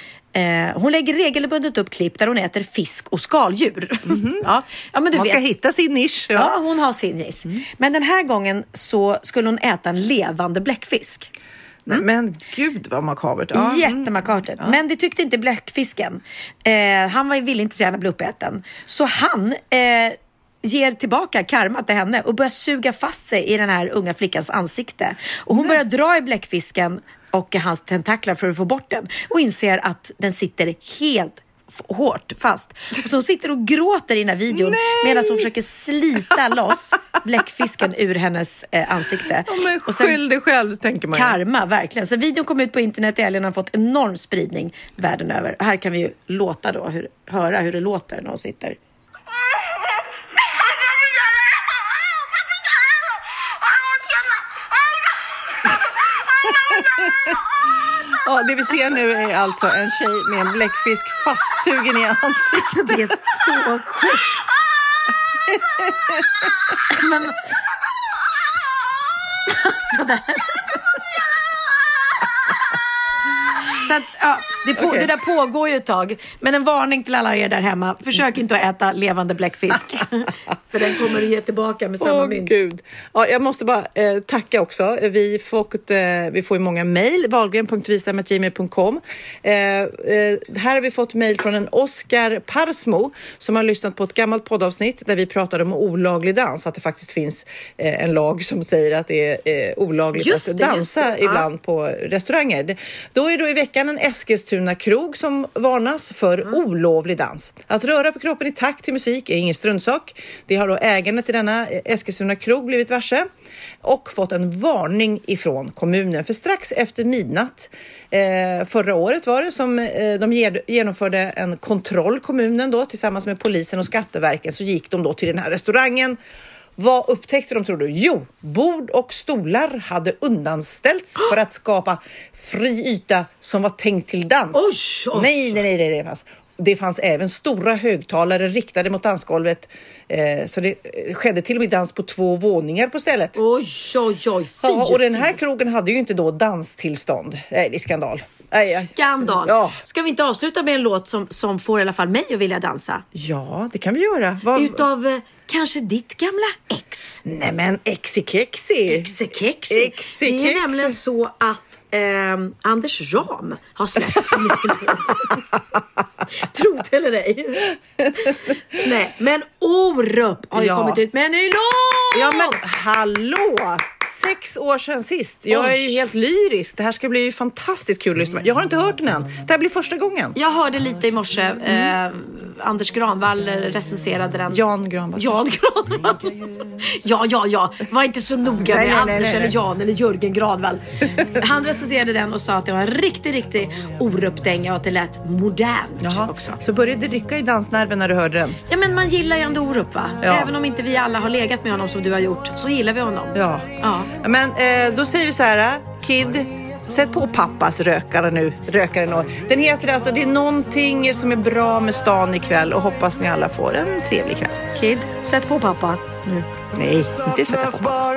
Eh, hon lägger regelbundet upp klipp där hon äter fisk och skaldjur. Mm-hmm. ja. Ja, men du Man ska vet. hitta sin nisch. Ja, ja hon har sin nisch. Mm. Men den här gången så skulle hon äta en levande bläckfisk. Mm. Men gud vad makabert. Ja. Jättemakabert. Ja. Men det tyckte inte bläckfisken. Eh, han var, ville inte så gärna bli uppäten. Så han... Eh, ger tillbaka karma till henne och börjar suga fast sig i den här unga flickans ansikte. Och hon börjar dra i bläckfisken och hans tentaklar för att få bort den. Och inser att den sitter helt f- hårt fast. Och så hon sitter och gråter i den här videon. Nej! Medan hon försöker slita loss bläckfisken ur hennes eh, ansikte. Ja, men och sen, skyll dig själv, tänker man. Karma, verkligen. Så videon kom ut på internet i helgen och har fått enorm spridning världen över. Här kan vi ju låta då, hur, höra hur det låter när hon sitter. Ja, det vi ser nu är alltså en tjej med en bläckfisk fastsugen i ansiktet. Det är så sjukt. Men... Sådär. Så att, ja, det, på, okay. det där pågår ju ett tag. Men en varning till alla er där hemma. Försök inte att äta levande bläckfisk. För den kommer att ge tillbaka med samma Åh, mynt. Gud. Ja, jag måste bara eh, tacka också. Vi får, eh, vi får ju många mejl. wahlgren punkt wistam at gmail punkt com. eh, eh, Här har vi fått mejl från en Oscar Parsmo som har lyssnat på ett gammalt poddavsnitt där vi pratade om olaglig dans. Att det faktiskt finns eh, en lag som säger att det är eh, olagligt just att det, dansa ibland ja. på restauranger. Då är då i veckan en Eskilstuna krog som varnas för mm. olovlig dans. Att röra på kroppen i takt till musik är ingen struntsak. Det har då ägarna till denna Eskilstuna krog blivit varse och fått en varning ifrån kommunen. För strax efter midnatt eh, förra året var det som eh, de genomförde en kontroll, kommunen då tillsammans med polisen och Skatteverket, så gick de då till den här restaurangen. Vad upptäckte de, tror du? Jo, bord och stolar hade undanställts för att skapa fri yta som var tänkt till dans. Osh, osh. Nej, nej, nej, nej, det fanns. Det fanns även stora högtalare riktade mot dansgolvet. Eh, så det skedde till och med dans på två våningar på stället. Oj, oj, oj. Fy, ja, och den här krogen hade ju inte då danstillstånd. Nej, det är skandal. Nej, skandal. Ja. Ska vi inte avsluta med en låt som, som får i alla fall mig att vilja dansa? Ja, det kan vi göra. Vad... Utav eh, kanske ditt gamla ex. Nej, men exi-kexi. Exi-kexi. Exi-kexi. Det är nämligen så att Eh, Anders Ram har släppt en låt. Tro det eller ej. Nej, men Orup har ju ja. kommit ut med en ny låt. Ja, men hallå! sex år sedan sist. Jag är ju helt lyrisk. Det här ska bli fantastiskt kul att lyssna. Jag har inte hört den än. Det här blir första gången. Jag hörde lite i morse. Eh, Anders Granvall recenserade den. Jan Granvall. Jan Granvall. Ja, ja, ja. Var inte så noga med nej, Anders nej, nej, nej. eller Jan eller Jörgen Granvall. Han recenserade den och sa att det var en riktigt, riktigt Orup-dänga och att det lät modernt. Jaha. Också. Så började det rycka i dansnerven när du hörde den? Ja, men man gillar ju ändå Orup, va? Ja. Även om inte vi alla har legat med honom som du har gjort, så gillar vi honom. Ja. Ja. Men eh, då säger vi så här, Kid, sätt på pappas rökare nu. Rökare nu. Den heter alltså, det är någonting som är bra med stan ikväll och hoppas ni alla får en trevlig kväll. Kid, sätt på pappa nu. Nej, inte sätta på pappa.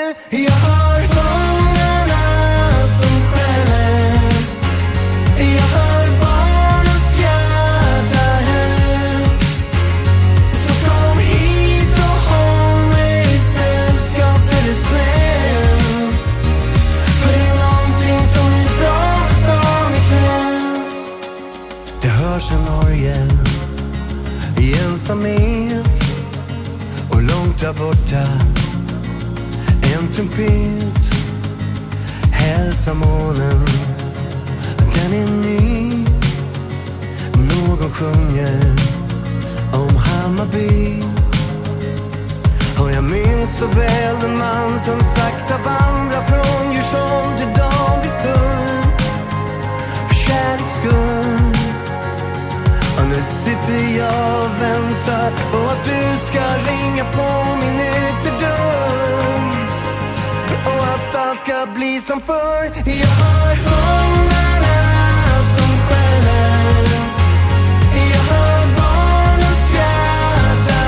I Norge i ensamhet och långt där borta en trumpet hälsar månen, den är ny. Någon sjunger om Hammarby och jag minns så väl en man som sakta vandrar från Djursholm till Davidstull för kärleks skull. Och nu sitter jag och väntar på att du ska ringa på min ytterdörr och att allt ska bli som förr. Jag har hundarna som skäller, jag hör barnen skratta.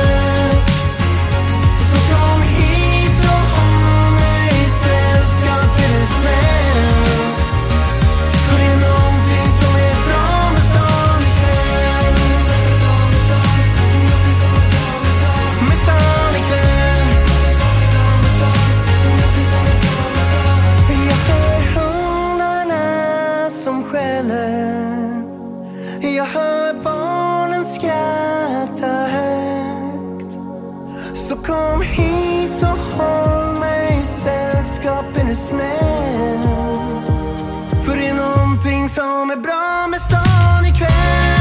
Så kom hit och håll mig sällskap, är du snäll. För det är någonting som är bra med stan. Jag hör barnen skratta högt. Så kom hit och håll mig sällskap, är du snäll. För det är någonting som är bra med stan ikväll.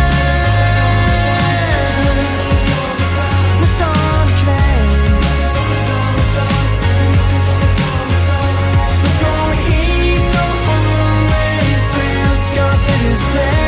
Med stan ikväll. Så kom hit och håll mig sällskap, är du snäll.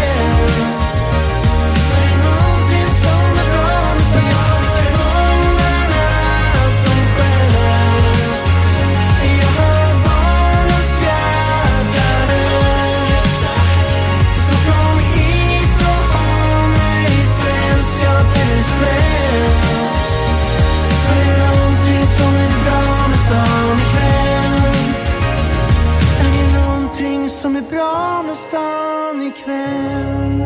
Som är bra med stan ikväll.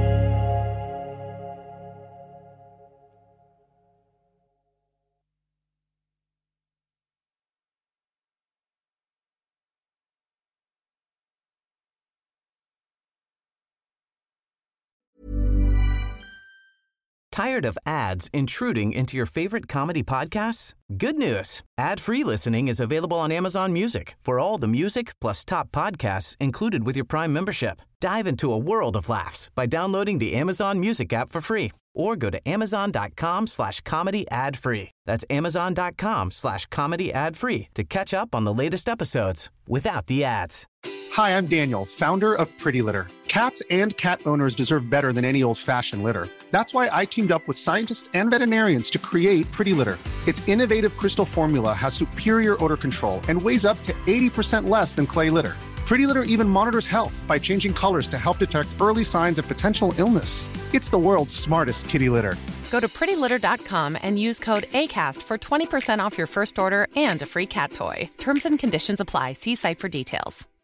Tired of ads intruding into your favorite comedy podcasts? Good news. Ad-free listening is available on Amazon Music for all the music plus top podcasts included with your Prime membership. Dive into a world of laughs by downloading the Amazon Music app for free or go to amazon.com slash comedy ad free. That's amazon.com slash comedy ad free to catch up on the latest episodes without the ads. Hi, I'm Daniel, founder of Pretty Litter. Cats and cat owners deserve better than any old-fashioned litter. That's why I teamed up with scientists and veterinarians to create Pretty Litter. Its innovative crystal formula has superior odor control and weighs up to eighty percent less than clay litter. Pretty Litter even monitors health by changing colors to help detect early signs of potential illness. It's the world's smartest kitty litter. Go to pretty litter dot com and use code ACAST for twenty percent off your first order and a free cat toy. Terms and conditions apply. See site for details.